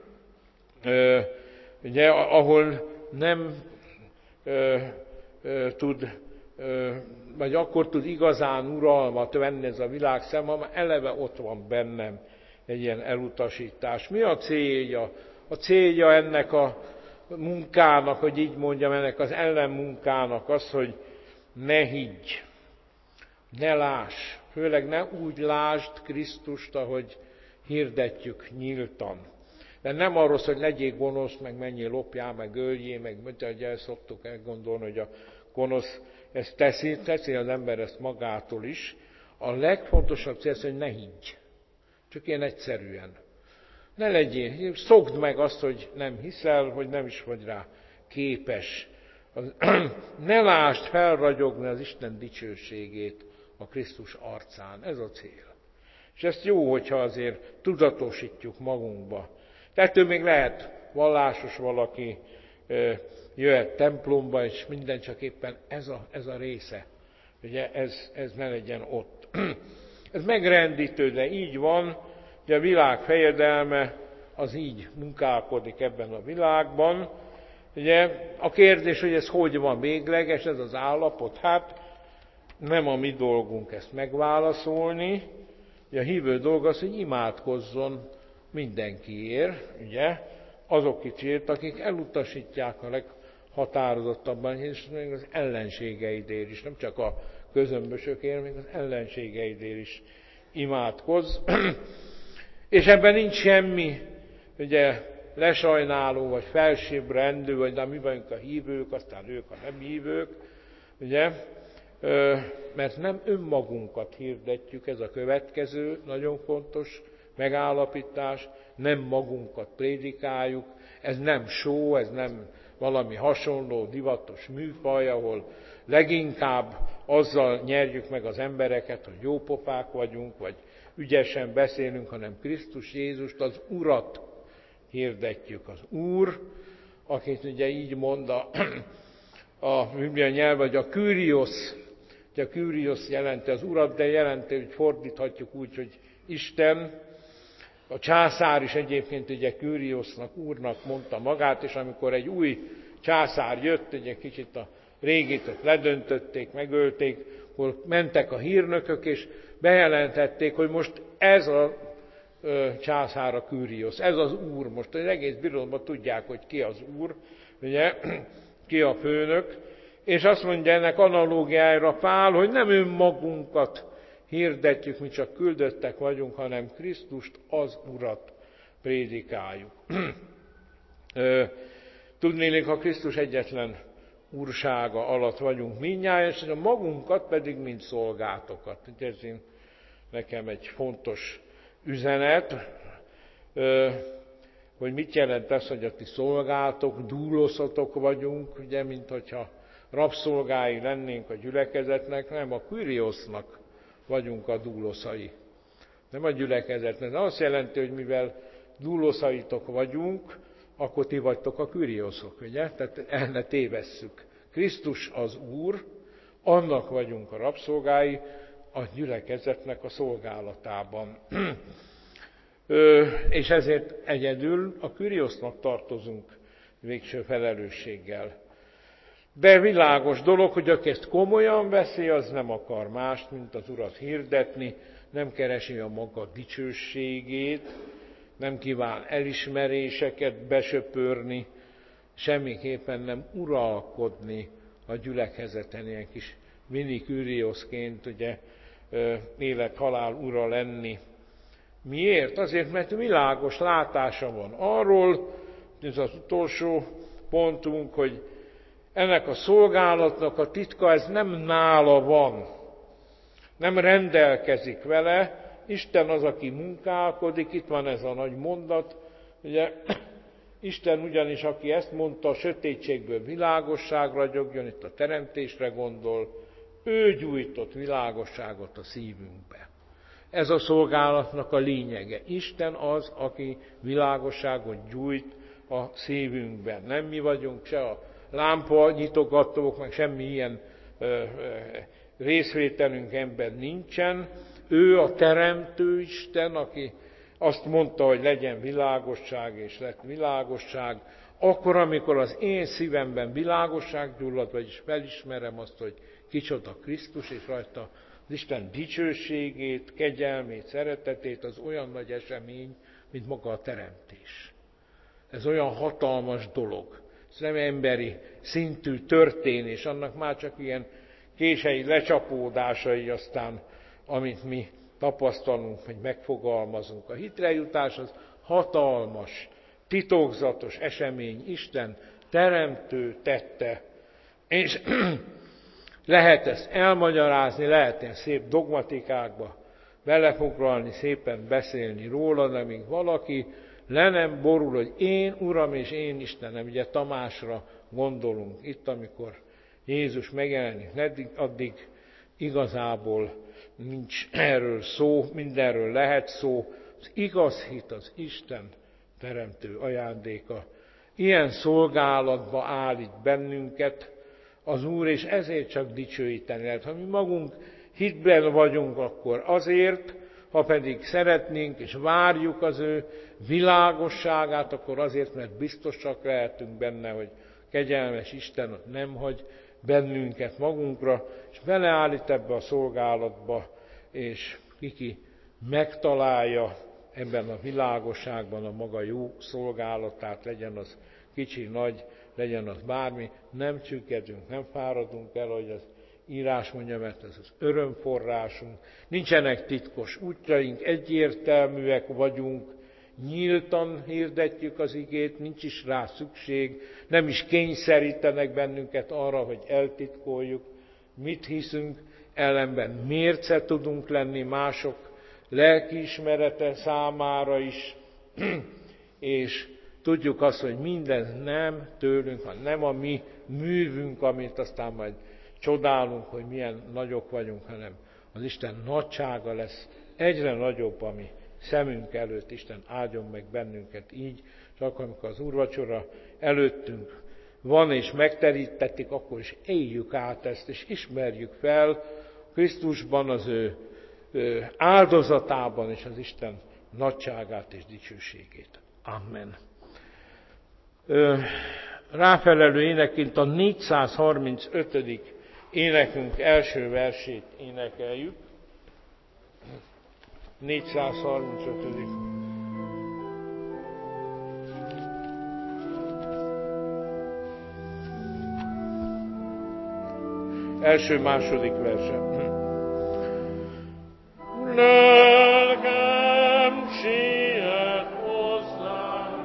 [SPEAKER 1] ugye, ahol nem ö, ö, tud, ö, vagy akkor tud igazán uralmat venni ez a világ szem, ha eleve ott van bennem egy ilyen elutasítás. Mi a célja? A célja ennek a munkának, hogy így mondjam, ennek az ellenmunkának az, hogy ne higgy, ne láss, főleg ne úgy lásd Krisztust, ahogy hirdetjük nyíltan. De nem arról, hogy legyél gonosz, meg menjél lopjál, meg öljél, meg hogy el szoktuk elgondolni, hogy a gonosz ezt teszi, teszi az ember ezt magától is. A legfontosabb cél az, hogy ne higgy. Csak ilyen egyszerűen. Ne legyél, szokd meg azt, hogy nem hiszel, hogy nem is vagy rá képes. Ne lásd felragyogni az Isten dicsőségét a Krisztus arcán. Ez a cél. És ezt jó, hogyha azért tudatosítjuk magunkba. Ettől még lehet vallásos valaki, jöhet templomba, és minden csak éppen ez a, ez a része. Ugye ez, ez ne legyen ott. Ez megrendítő, de így van, hogy a világ fejedelme az így munkálkodik ebben a világban, Ugye a kérdés, hogy ez hogy van végleges, ez az állapot, hát nem a mi dolgunk ezt megválaszolni. Ugye a hívő dolga az, hogy imádkozzon mindenkiért, ugye, azokért, akik elutasítják a leghatározottabban, és még az ellenségeidért is, nem csak a közömbösökért, még az ellenségeidért is imádkozz. És ebben nincs semmi, ugye, lesajnáló, vagy felsőbbrendű, vagy na, mi vagyunk a hívők, aztán ők a nem hívők, ugye, mert nem önmagunkat hirdetjük, ez a következő nagyon fontos megállapítás, nem magunkat prédikáljuk, ez nem show, ez nem valami hasonló divatos műfaj, ahol leginkább azzal nyerjük meg az embereket, hogy jópofák vagyunk, vagy ügyesen beszélünk, hanem Krisztus Jézust, az Urat hirdetjük. Az Úr, akit ugye így mond a, a Biblia nyelv, vagy a Kyrios, ugye a Kyrios jelenti az Urat, de jelenti, hogy fordíthatjuk úgy, hogy Isten. A császár is egyébként ugye Kyriosnak, Úrnak mondta magát, és amikor egy új császár jött, ugye kicsit a régit ott ledöntötték, megölték, akkor mentek a hírnökök, és bejelentették, hogy most ez a ö, császár a Kyrios, ez az Úr. Most az egész birodalomban tudják, hogy ki az Úr, ugye, ki a főnök, és azt mondja ennek analógiájára Pál, hogy nem önmagunkat hirdetjük, mi csak küldöttek vagyunk, hanem Krisztust, az Urat prédikáljuk. Tudnélik, ha Krisztus egyetlen úrsága alatt vagyunk mindnyájan, és a magunkat pedig mint szolgáltokat. Ez én, nekem egy fontos üzenet, hogy mit jelent ez, hogy a ti szolgáltok, dúloszatok vagyunk, ugye, mint hogyha rabszolgái lennénk a gyülekezetnek, nem, a Kyriosnak vagyunk a dúloszai, nem a gyülekezetnek. De azt jelenti, hogy mivel dúloszaitok vagyunk, akkor ti vagytok a Kyrioszok, ugye? Tehát el ne tévesszük. Krisztus az Úr, annak vagyunk a rabszolgái, a gyülekezetnek a szolgálatában. Ö, és ezért egyedül a Kyriosznak tartozunk végső felelősséggel. De világos dolog, hogy aki ezt komolyan veszi, az nem akar mást, mint az Urat hirdetni, nem keresi a maga dicsőségét, nem kíván elismeréseket besöpörni, semmiképpen nem uralkodni a gyülekezeten, ilyen kis mini Kyrioszként, ugye, élet-halál ura lenni. Miért? Azért, mert világos látása van arról, ez az utolsó pontunk, hogy ennek a szolgálatnak a titka, ez nem nála van, nem rendelkezik vele, Isten az, aki munkálkodik, itt van ez a nagy mondat, ugye, Isten ugyanis, aki ezt mondta, a sötétségből világosság ragyogjon, itt a teremtésre gondol, ő gyújtott világosságot a szívünkbe. Ez a szolgálatnak a lényege. Isten az, aki világosságot gyújt a szívünkben. Nem mi vagyunk se a lámpa nyitogatók, meg semmi ilyen ö, ö, részvételünk ember nincsen. Ő a teremtő Isten, aki azt mondta, hogy legyen világosság, és lett világosság. Akkor, amikor az én szívemben világosság gyullad, vagyis felismerem azt, hogy kicsoda Krisztus, és rajta az Isten dicsőségét, kegyelmét, szeretetét, az olyan nagy esemény, mint maga a teremtés. Ez olyan hatalmas dolog. Ez nem emberi szintű történés, annak már csak ilyen kései lecsapódásai aztán, amit mi tapasztalunk, vagy megfogalmazunk. A hitre jutás az hatalmas, titokzatos esemény, Isten teremtő tette, és lehet ezt elmagyarázni, lehet ilyen szép dogmatikákba belefoglalni, szépen beszélni róla, de míg valaki le nem borul, hogy én Uram és én Istenem, ugye Tamásra gondolunk itt, amikor Jézus megjelenik, addig, addig igazából nincs erről szó, mindenről lehet szó. Az igaz hit az Isten teremtő ajándéka. Ilyen szolgálatba állít bennünket az Úr, és ezért csak dicsőíteni lehet. Ha mi magunk hitben vagyunk, akkor azért, ha pedig szeretnénk és várjuk az ő világosságát, akkor azért, mert biztosak lehetünk benne, hogy kegyelmes Isten ott nem hagy bennünket magunkra, és beleállít ebbe a szolgálatba, és kiki megtalálja ebben a világosságban a maga jó szolgálatát, legyen az kicsi, nagy, legyen az bármi, nem csüggedünk, nem fáradunk el, hogy az írás mondja, mert ez az örömforrásunk, nincsenek titkos útjaink, egyértelműek vagyunk, nyíltan hirdetjük az igét, nincs is rá szükség, nem is kényszerítenek bennünket arra, hogy eltitkoljuk, mit hiszünk, ellenben mérce tudunk lenni mások lelkiismerete számára is, és tudjuk azt, hogy minden nem tőlünk, hanem nem a mi művünk, amit aztán majd csodálunk, hogy milyen nagyok vagyunk, hanem az Isten nagysága lesz egyre nagyobb, ami szemünk előtt. Isten áldjon meg bennünket így, és akkor, amikor az úrvacsora előttünk van, és megterítették, akkor is éljük át ezt, és ismerjük fel Krisztusban, az ő, ő áldozatában, és az Isten nagyságát és dicsőségét. Amen. Ráfelelő énekként a négyszázharmincötödik énekünk első versét énekeljük. négyszázharmincötödik Első-második verse. Lelkem siet hozzám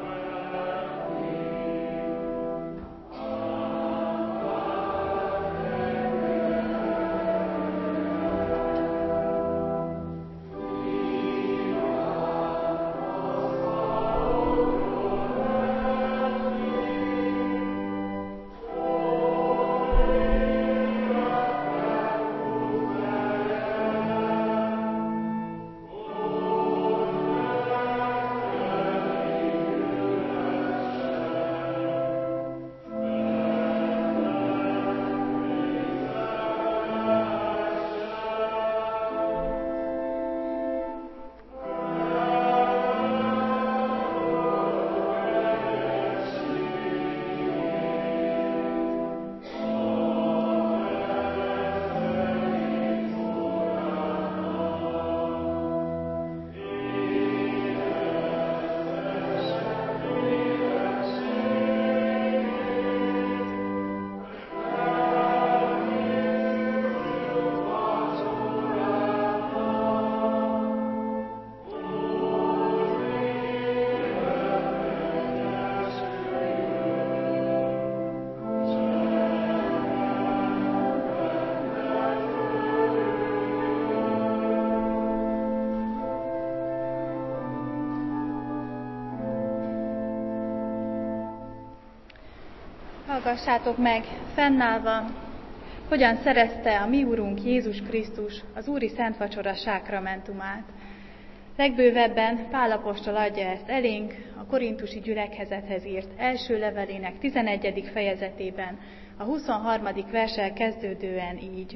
[SPEAKER 8] Hallgassátok meg, fennállva, hogyan szerezte a mi Úrunk Jézus Krisztus az Úri Szent Vacsora sákramentumát. Legbővebben Pál apostol adja ezt elénk a korintusi gyülekezethez írt első levelének tizenegyedik fejezetében, a huszonharmadik verssel kezdődően így.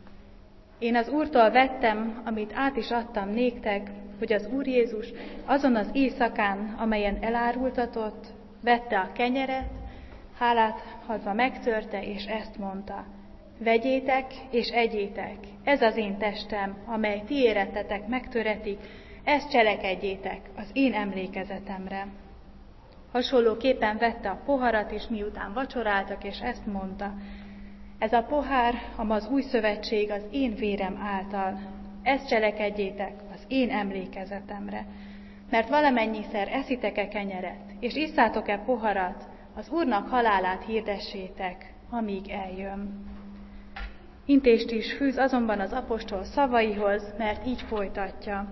[SPEAKER 8] Én az Úrtól vettem, amit át is adtam néktek, hogy az Úr Jézus azon az éjszakán, amelyen elárultatott, vette a kenyeret, hálát adva megtörte, és ezt mondta: vegyétek és egyétek, ez az én testem, amely ti érettetek megtöretik, ezt cselekedjétek az én emlékezetemre. Hasonlóképpen vette a poharat, és miután vacsoráltak, és ezt mondta: ez a pohár, amely az új szövetség az én vérem által, ezt cselekedjétek az én emlékezetemre. Mert valamennyiszer eszitek-e kenyeret, és isszátok-e poharat, az Úrnak halálát hirdessétek, amíg eljön. Intést is fűz azonban az apostol szavaihoz, mert így folytatja.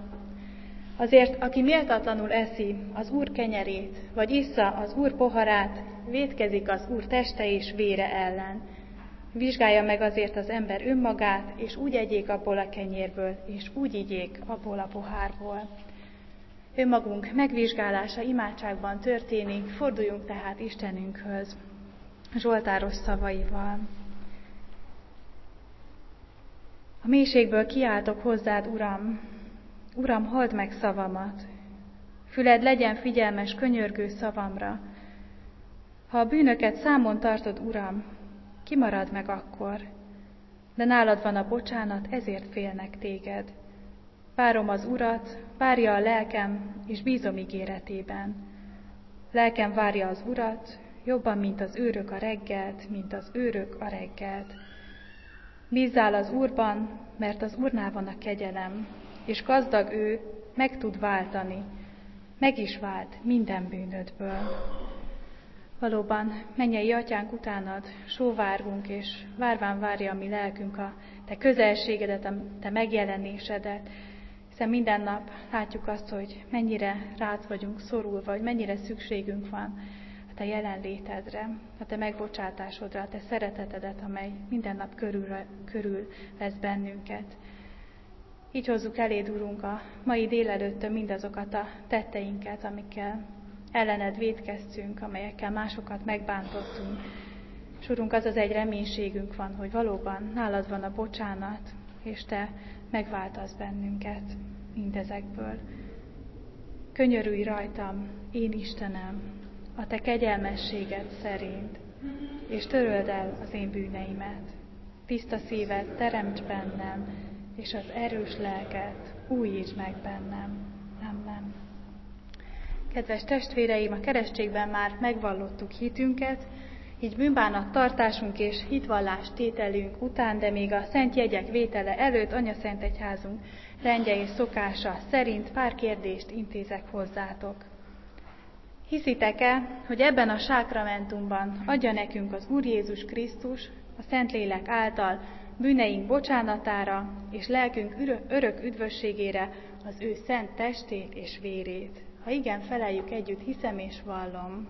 [SPEAKER 8] Azért, aki méltatlanul eszi az Úr kenyerét, vagy issza az Úr poharát, vétkezik az Úr teste és vére ellen. Vizsgálja meg azért az ember önmagát, és úgy egyék abból a kenyérből, és úgy igyék abból a pohárból. Önmagunk megvizsgálása imádságban történik, forduljunk tehát Istenünkhöz zsoltáros szavaival. A mélységből kiáltok hozzád, Uram, Uram, halld meg szavamat, füled legyen figyelmes könyörgő szavamra. Ha a bűnöket számon tartod, Uram, ki marad meg akkor? De nálad van a bocsánat, ezért félnek téged. Várom az Urat, várja a lelkem, és bízom ígéretében. Lelkem várja az Urat, jobban, mint az őrök a reggelt, mint az őrök a reggelt. Bízzál az Úrban, mert az Úrnál van a kegyelem, és gazdag ő, meg tud váltani, meg is vált minden bűnödből. Valóban, mennyei atyánk, utánad sóvárgunk, és várván várja a mi lelkünk a te közelségedet, a te megjelenésedet, hiszen minden nap látjuk azt, hogy mennyire rád vagyunk szorulva, hogy mennyire szükségünk van a te jelenlétedre, a te megbocsátásodra, a te szeretetedet, amely minden nap körül, körül vesz bennünket. Így hozzuk eléd, Urunk, a mai délelőttön mindazokat a tetteinket, amikkel ellened vétkeztünk, amelyekkel másokat megbántottunk. És Urunk, az az egy reménységünk van, hogy valóban nálad van a bocsánat, és te megváltasz bennünket mindezekből. Könyörülj rajtam, én Istenem, a te kegyelmességed szerint, és töröld el az én bűneimet. Tiszta szívet teremts bennem, és az erős lelket újítsd meg bennem. Amen. Kedves testvéreim, a keresztségben már megvallottuk hitünket, így bűnbánat tartásunk és hitvallás tételünk után, de még a szent jegyek vétele előtt Anyaszentegyházunk rendje és szokása szerint pár kérdést intézek hozzátok. Hiszitek-e, hogy ebben a sákramentumban adja nekünk az Úr Jézus Krisztus a Szentlélek által bűneink bocsánatára és lelkünk örök üdvösségére az ő szent testét és vérét? Ha igen, feleljük együtt, hiszem és vallom.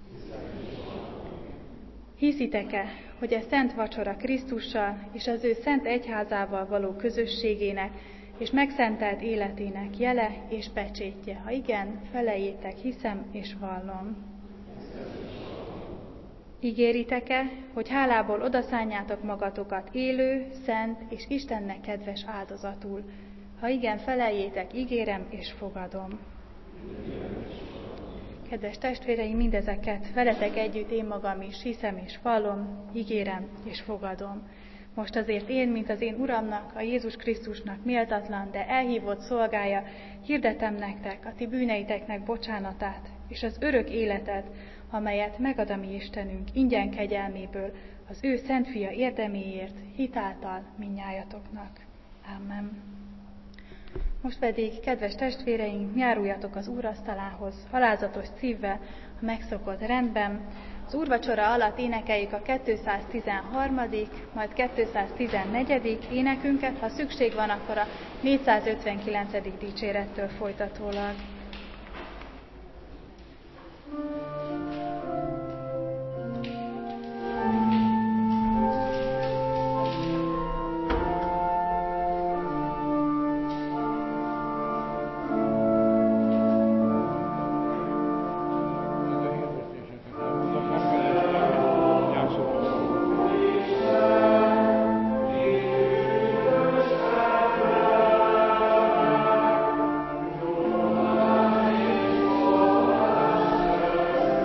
[SPEAKER 8] Hiszitek-e, hogy a szent vacsora Krisztussal és az ő szent egyházával való közösségének és megszentelt életének jele és pecsétje? Ha igen, feleljétek, hiszem és vallom. Ígéritek-e, hogy hálából odaszánjátok magatokat élő, szent és Istennek kedves áldozatul? Ha igen, feleljétek, ígérem és fogadom. Kedves testvéreim, mindezeket veletek együtt én magam is hiszem és vallom, ígérem és fogadom. Most azért én, mint az én Uramnak, a Jézus Krisztusnak méltatlan, de elhívott szolgája, hirdetem nektek a ti bűneiteknek bocsánatát és az örök életet, amelyet megad a mi Istenünk ingyen kegyelméből, az ő szent fia érdeméért, hitáltal mindnyájatoknak. Amen. Most pedig, kedves testvéreink, járuljatok az úrasztalához, alázatos szívvel, a megszokott rendben. Az úrvacsora alatt énekeljük a kétszáztizenharmadik majd kétszáztizennegyedik énekünket, ha szükség van, akkor a négyszázötvenkilencedik dicsérettől folytatólag.
[SPEAKER 9] Amen.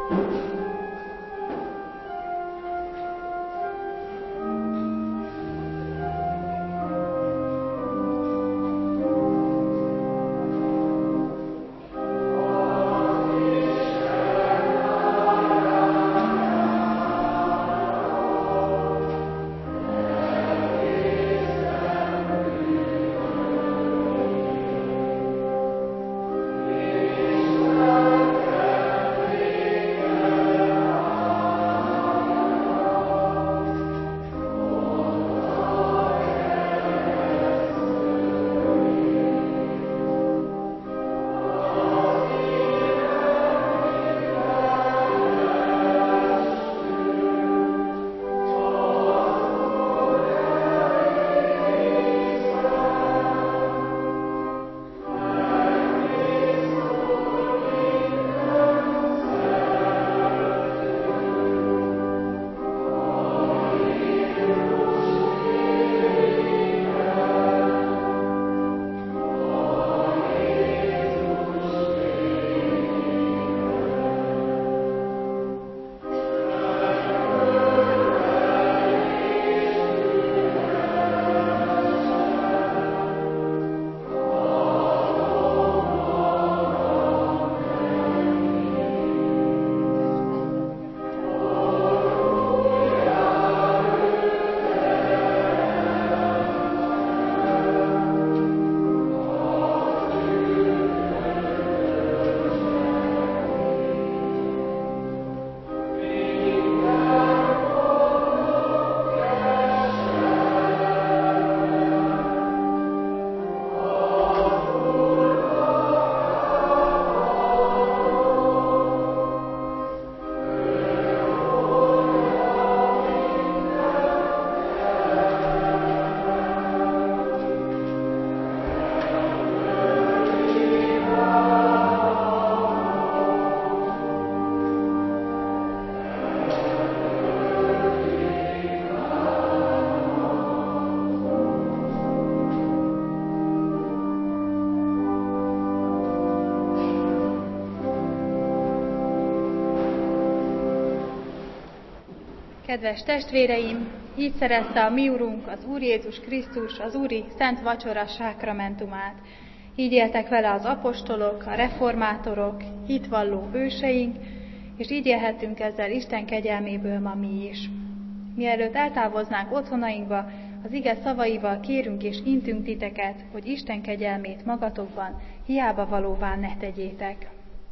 [SPEAKER 8] Kedves testvéreim, így szerezte a mi Urunk, az Úr Jézus Krisztus, az Úri Szent Vacsora sákramentumát. Így éltek vele az apostolok, a reformátorok, hitvalló őseink, és így élhetünk ezzel Isten kegyelméből ma mi is. Mielőtt eltávoznánk otthonainkba, az ige szavaival kérünk és intünk titeket, hogy Isten kegyelmét magatokban hiába valóvá ne tegyétek.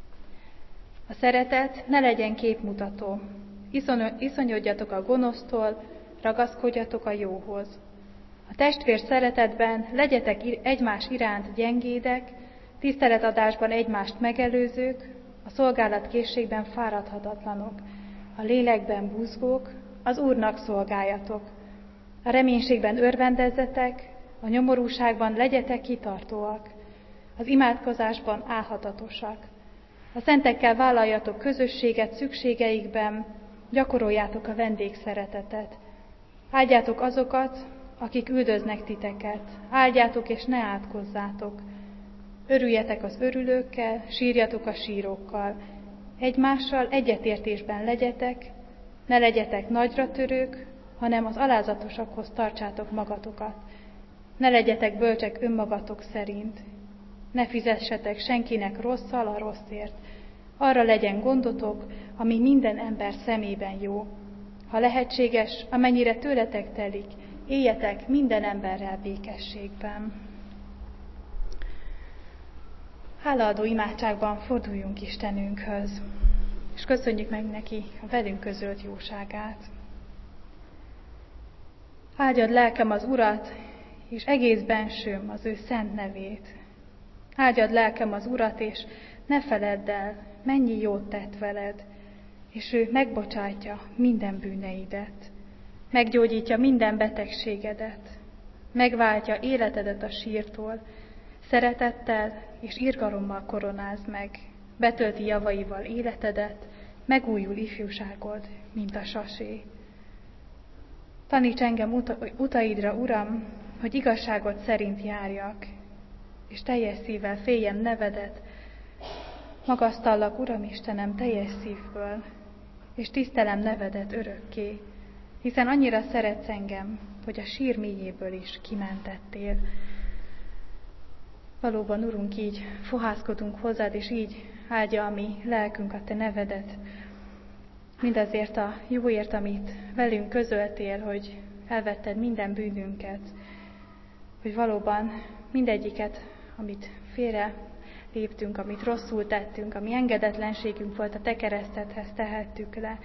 [SPEAKER 8] A szeretet ne legyen képmutató. Iszonyodjatok a gonosztól, ragaszkodjatok a jóhoz. A testvér szeretetben legyetek egymás iránt gyengédek, tiszteletadásban egymást megelőzők, a szolgálatkészségben fáradhatatlanok, a lélekben buzgók, az Úrnak szolgáljatok. A reménységben örvendezzetek, a nyomorúságban legyetek kitartóak, az imádkozásban álhatatosak. A szentekkel vállaljatok közösséget szükségeikben, gyakoroljátok a vendégszeretetet. Áldjátok azokat, akik üldöznek titeket. Áldjátok és ne átkozzátok. Örüljetek az örülőkkel, sírjatok a sírókkal. Egymással egyetértésben legyetek, ne legyetek nagyra törők, hanem az alázatosakhoz tartsátok magatokat. Ne legyetek bölcsek önmagatok szerint. Ne fizessetek senkinek rosszal a rosszért. Arra legyen gondotok, ami minden ember szemében jó. Ha lehetséges, amennyire tőletek telik, éljetek minden emberrel békességben. Hálaadó imádságban forduljunk Istenünkhöz, és köszönjük meg neki a velünk közölt jóságát. Áldjad lelkem az Urat, és egész bensőm az ő szent nevét. Áldjad lelkem az Urat, és ne feledd el, mennyi jót tett veled, és ő megbocsátja minden bűneidet, meggyógyítja minden betegségedet, megváltja életedet a sírtól, szeretettel és irgalommal koronázd meg, betölti javaival életedet, megújul ifjúságod, mint a sasé. Taníts engem uta- utaidra, Uram, hogy igazságot szerint járjak, és teljes szívvel féljem nevedet, Magasztallak, Uram Istenem, teljes szívből, és tisztelem nevedet örökké, hiszen annyira szeretsz engem, hogy a sír mélyéből is kimentettél. Valóban, Urunk, így fohászkodunk hozzád, és így áldja a mi lelkünk a te nevedet. Mindazért a jóért, amit velünk közöltél, hogy elvetted minden bűnünket, hogy valóban mindegyiket, amit félre léptünk, amit rosszul tettünk, ami engedetlenségünk volt, a te keresztedhez tehettük le.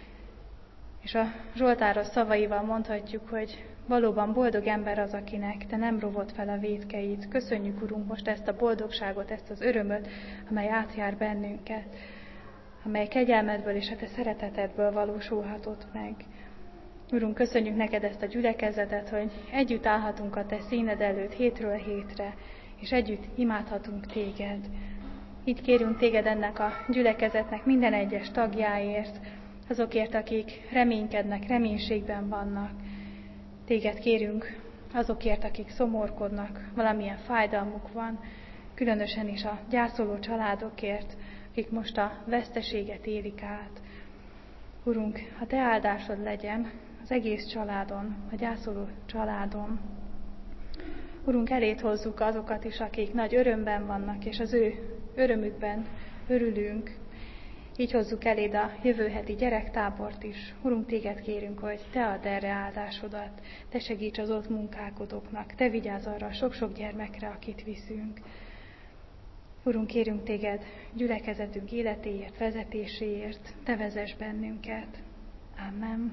[SPEAKER 8] És a Zsoltáros szavaival mondhatjuk, hogy valóban boldog ember az, akinek te nem rovod fel a vétkeit. Köszönjük, Urunk, most ezt a boldogságot, ezt az örömöt, amely átjár bennünket, amely kegyelmedből és a te szeretetedből valósulhatott meg. Urunk, köszönjük neked ezt a gyülekezetet, hogy együtt állhatunk a te színed előtt hétről hétre, és együtt imádhatunk téged. Így kérünk téged ennek a gyülekezetnek minden egyes tagjáért, azokért, akik reménykednek, reménységben vannak. Téged kérünk azokért, akik szomorkodnak, valamilyen fájdalmuk van, különösen is a gyászoló családokért, akik most a veszteséget élik át. Urunk, a te áldásod legyen az egész családon, a gyászoló családon. Urunk, elét hozzuk azokat is, akik nagy örömben vannak, és az ő örömükben örülünk. Így hozzuk eléd a jövő heti gyerektábort is. Urunk, téged kérünk, hogy te add erre áldásodat, te segíts az ott munkálkodóknak, te vigyázz arra a sok-sok gyermekre, akit viszünk. Urunk, kérünk téged gyülekezetünk életéért, vezetéséért, te vezess bennünket. Amen.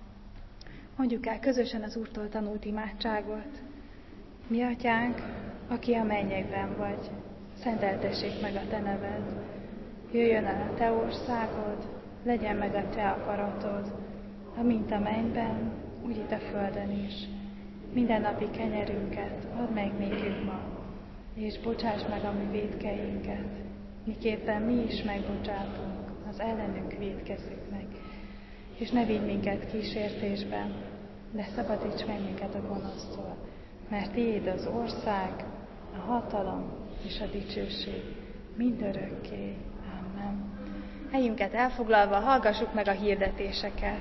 [SPEAKER 8] Mondjuk el közösen az Úrtól tanult imádságot. Mi atyánk, aki a mennyekben vagy, szenteltessék meg a te neved. Jöjjön el a te országod, legyen meg a te akaratod, amint a mennyben, úgy itt a földön is. Minden napi kenyerünket add meg nékünk ma, és bocsáss meg a mi vétkeinket, miképpen mi is megbocsátunk az ellenünk vétkezőknek. És ne vigy minket kísértésbe, de szabadíts meg minket a gonosztól, mert tiéd az ország, a hatalom és a dicsőség mindörökké. Amen. Helyünket elfoglalva hallgassuk meg a hirdetéseket.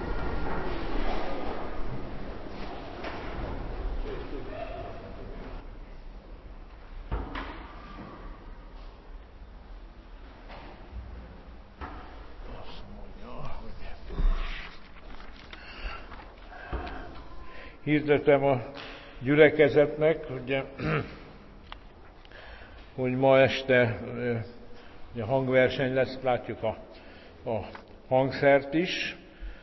[SPEAKER 1] Hirdetem a gyülekezetnek, ugye, hogy ma este ugye, hangverseny lesz, látjuk a, a hangszert is.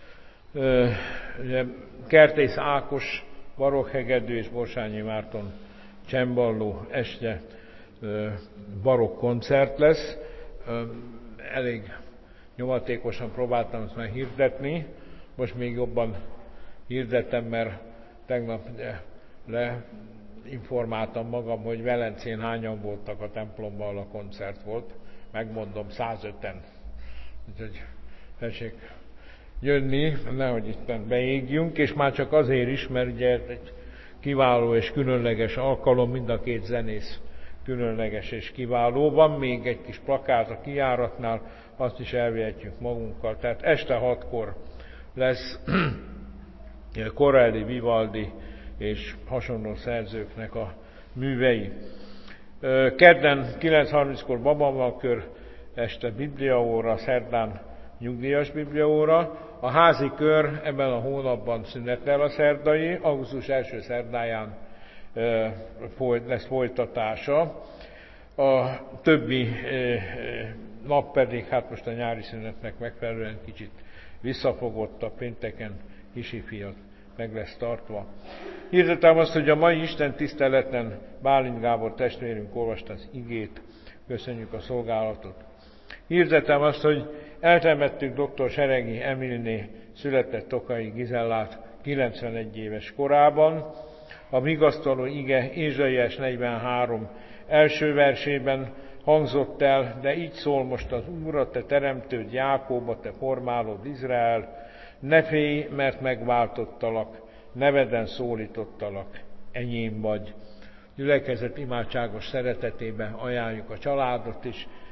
[SPEAKER 1] Ugye, Kertész Ákos, barokhegedű és Borsányi Márton csembaló este barokk koncert lesz. Elég nyomatékosan próbáltam ezt már hirdetni, most még jobban hirdetem, mert tegnap leinformáltam magam, hogy Velencén hányan voltak a templomban, a koncert volt. Megmondom, százöten. Úgyhogy tessék jönni, nehogy itten beégjünk, és már csak azért is, mert ugye egy kiváló és különleges alkalom, mind a két zenész különleges és kiváló. Van még egy kis plakát a kijáratnál, azt is elvihetjük magunkkal. Tehát este hatkor lesz Corelli, Vivaldi és hasonló szerzőknek a művei. Kedden kilenc harminckor babamvalkör, este bibliaóra, szerdán nyugdíjas bibliaóra. A házi kör ebben a hónapban szünetel a szerdai, augusztus első szerdáján lesz folytatása. A többi nap pedig, hát most a nyári szünetnek megfelelően kicsit visszafogott, a pénteken kisifiat meg lesz tartva. Hirdetem azt, hogy a mai Isten tiszteleten Bálint Gábor testvérünk olvasta az igét, köszönjük a szolgálatot. Hirdetem azt, hogy eltemettük dr. Seregi Emilné született Tokai Gizellát kilencvenegy éves korában. A vigasztaló ige Ézsaiás negyvenhárom első versében hangzott el, de így szól most az Úr, a te teremtőd Jákob, a te formálód Izrael, ne félj, mert megváltottalak, neveden szólítottalak, enyém vagy. Gyülekezet imádságos szeretetébe ajánljuk a családot is,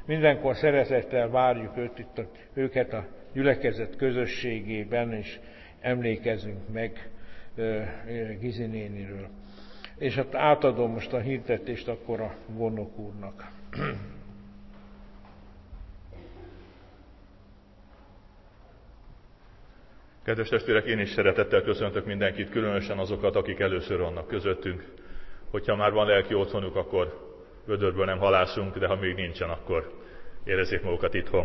[SPEAKER 1] Mindenkor szeretettel várjuk őt, itt a, őket a gyülekezet közösségében, és emlékezünk meg Gizi néniről. És hát átadom most a hirdetést akkor a gondnok úrnak.
[SPEAKER 9] Kedves testvérek, én is szeretettel köszöntök mindenkit, különösen azokat, akik először vannak közöttünk. Hogyha már van lelki otthonuk, akkor vödörből nem halászunk, de ha még nincsen, akkor érezzék magukat itthon.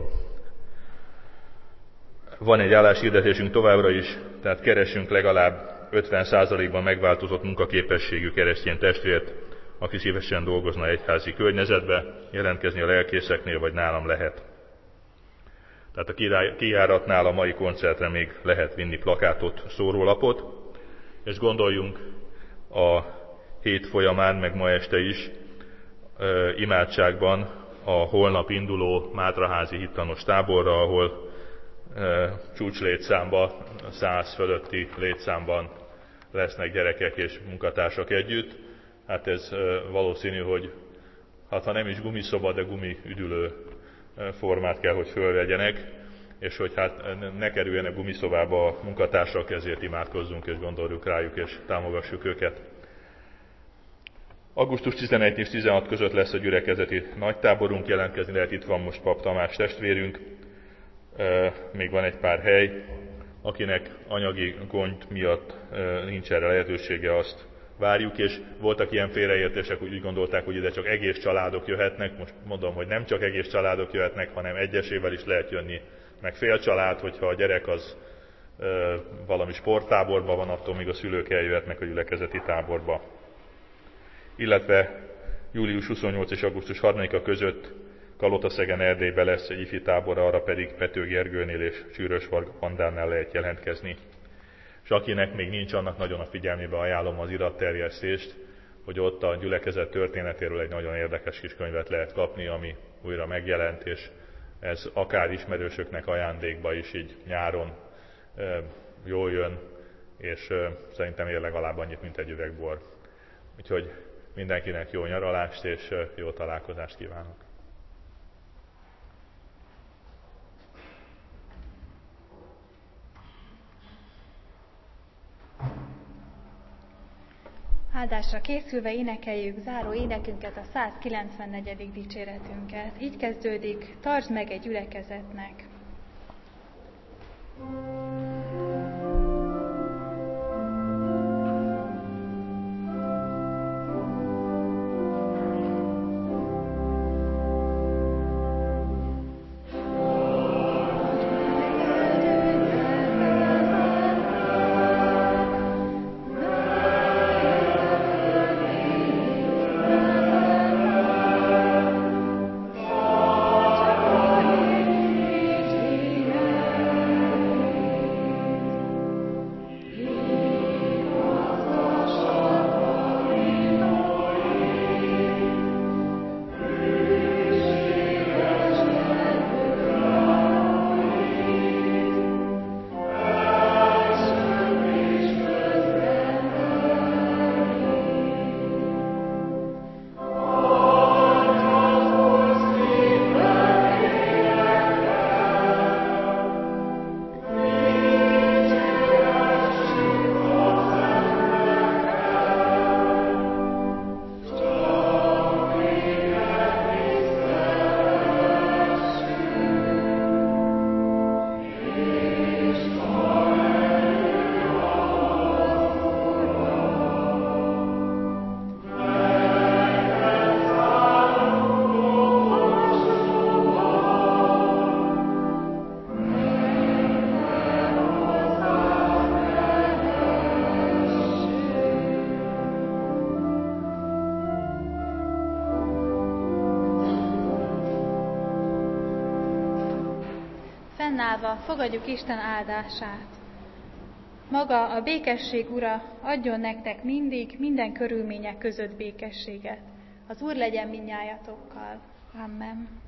[SPEAKER 9] Van egy álláshirdetésünk továbbra is, tehát keresünk legalább ötven százalékban megváltozott munkaképességű keresztény testvért, aki szívesen dolgozna egyházi környezetbe, jelentkezni a lelkészeknél, vagy nálam lehet. Tehát a kijáratnál a mai koncertre még lehet vinni plakátot, szórólapot, és gondoljunk a hét folyamán, meg ma este is imádságban a holnap induló Mátraházi hittanos táborra, ahol csúcslétszámban, száz fölötti létszámban lesznek gyerekek és munkatársak együtt. Hát ez valószínű, hogy hát ha nem is gumiszoba, de gumiüdülő formát kell, hogy fölvegyenek, és hogy hát ne kerüljenek gumiszobába a munkatársak, ezért imádkozzunk és gondoljuk rájuk, és támogassuk őket. augusztus tizenegy és tizenhat között lesz a gyülekezeti nagytáborunk, jelentkezni lehet, itt van most Pap Tamás testvérünk, még van egy pár hely, akinek anyagi gond miatt nincs erre lehetősége, azt várjuk, és voltak ilyen félreértések, hogy úgy gondolták, hogy ide csak egész családok jöhetnek. Most mondom, hogy nem csak egész családok jöhetnek, hanem egyesével is lehet jönni, meg fél család, hogyha a gyerek az ö, valami sporttáborban van, attól még a szülők eljöhetnek a gyülekezeti táborba. Illetve július huszonnyolcadika és augusztus harmadika között Kalotaszegen, Erdélyben lesz egy ifi tábor, arra pedig Pető Gergőnél és Sűrösvarga Pandánál lehet jelentkezni. És akinek még nincs, annak nagyon a figyelmébe ajánlom az iratterjesztést, hogy ott a gyülekezet történetéről egy nagyon érdekes kis könyvet lehet kapni, ami újra megjelent, és ez akár ismerősöknek ajándékba is így nyáron e, jól jön, és e, szerintem ér legalább annyit, mint egy üveg bor. Úgyhogy mindenkinek jó nyaralást és e, jó találkozást kívánok!
[SPEAKER 8] Áldásra készülve énekeljük záró énekünket, a százkilencvennegyedik dicséretünket. Így kezdődik: tartsd meg egy gyülekezetnek. Fennállva fogadjuk Isten áldását. Maga a békesség Ura adjon nektek mindig, minden körülmények között békességet. Az Úr legyen mindnyájatokkal. Amen.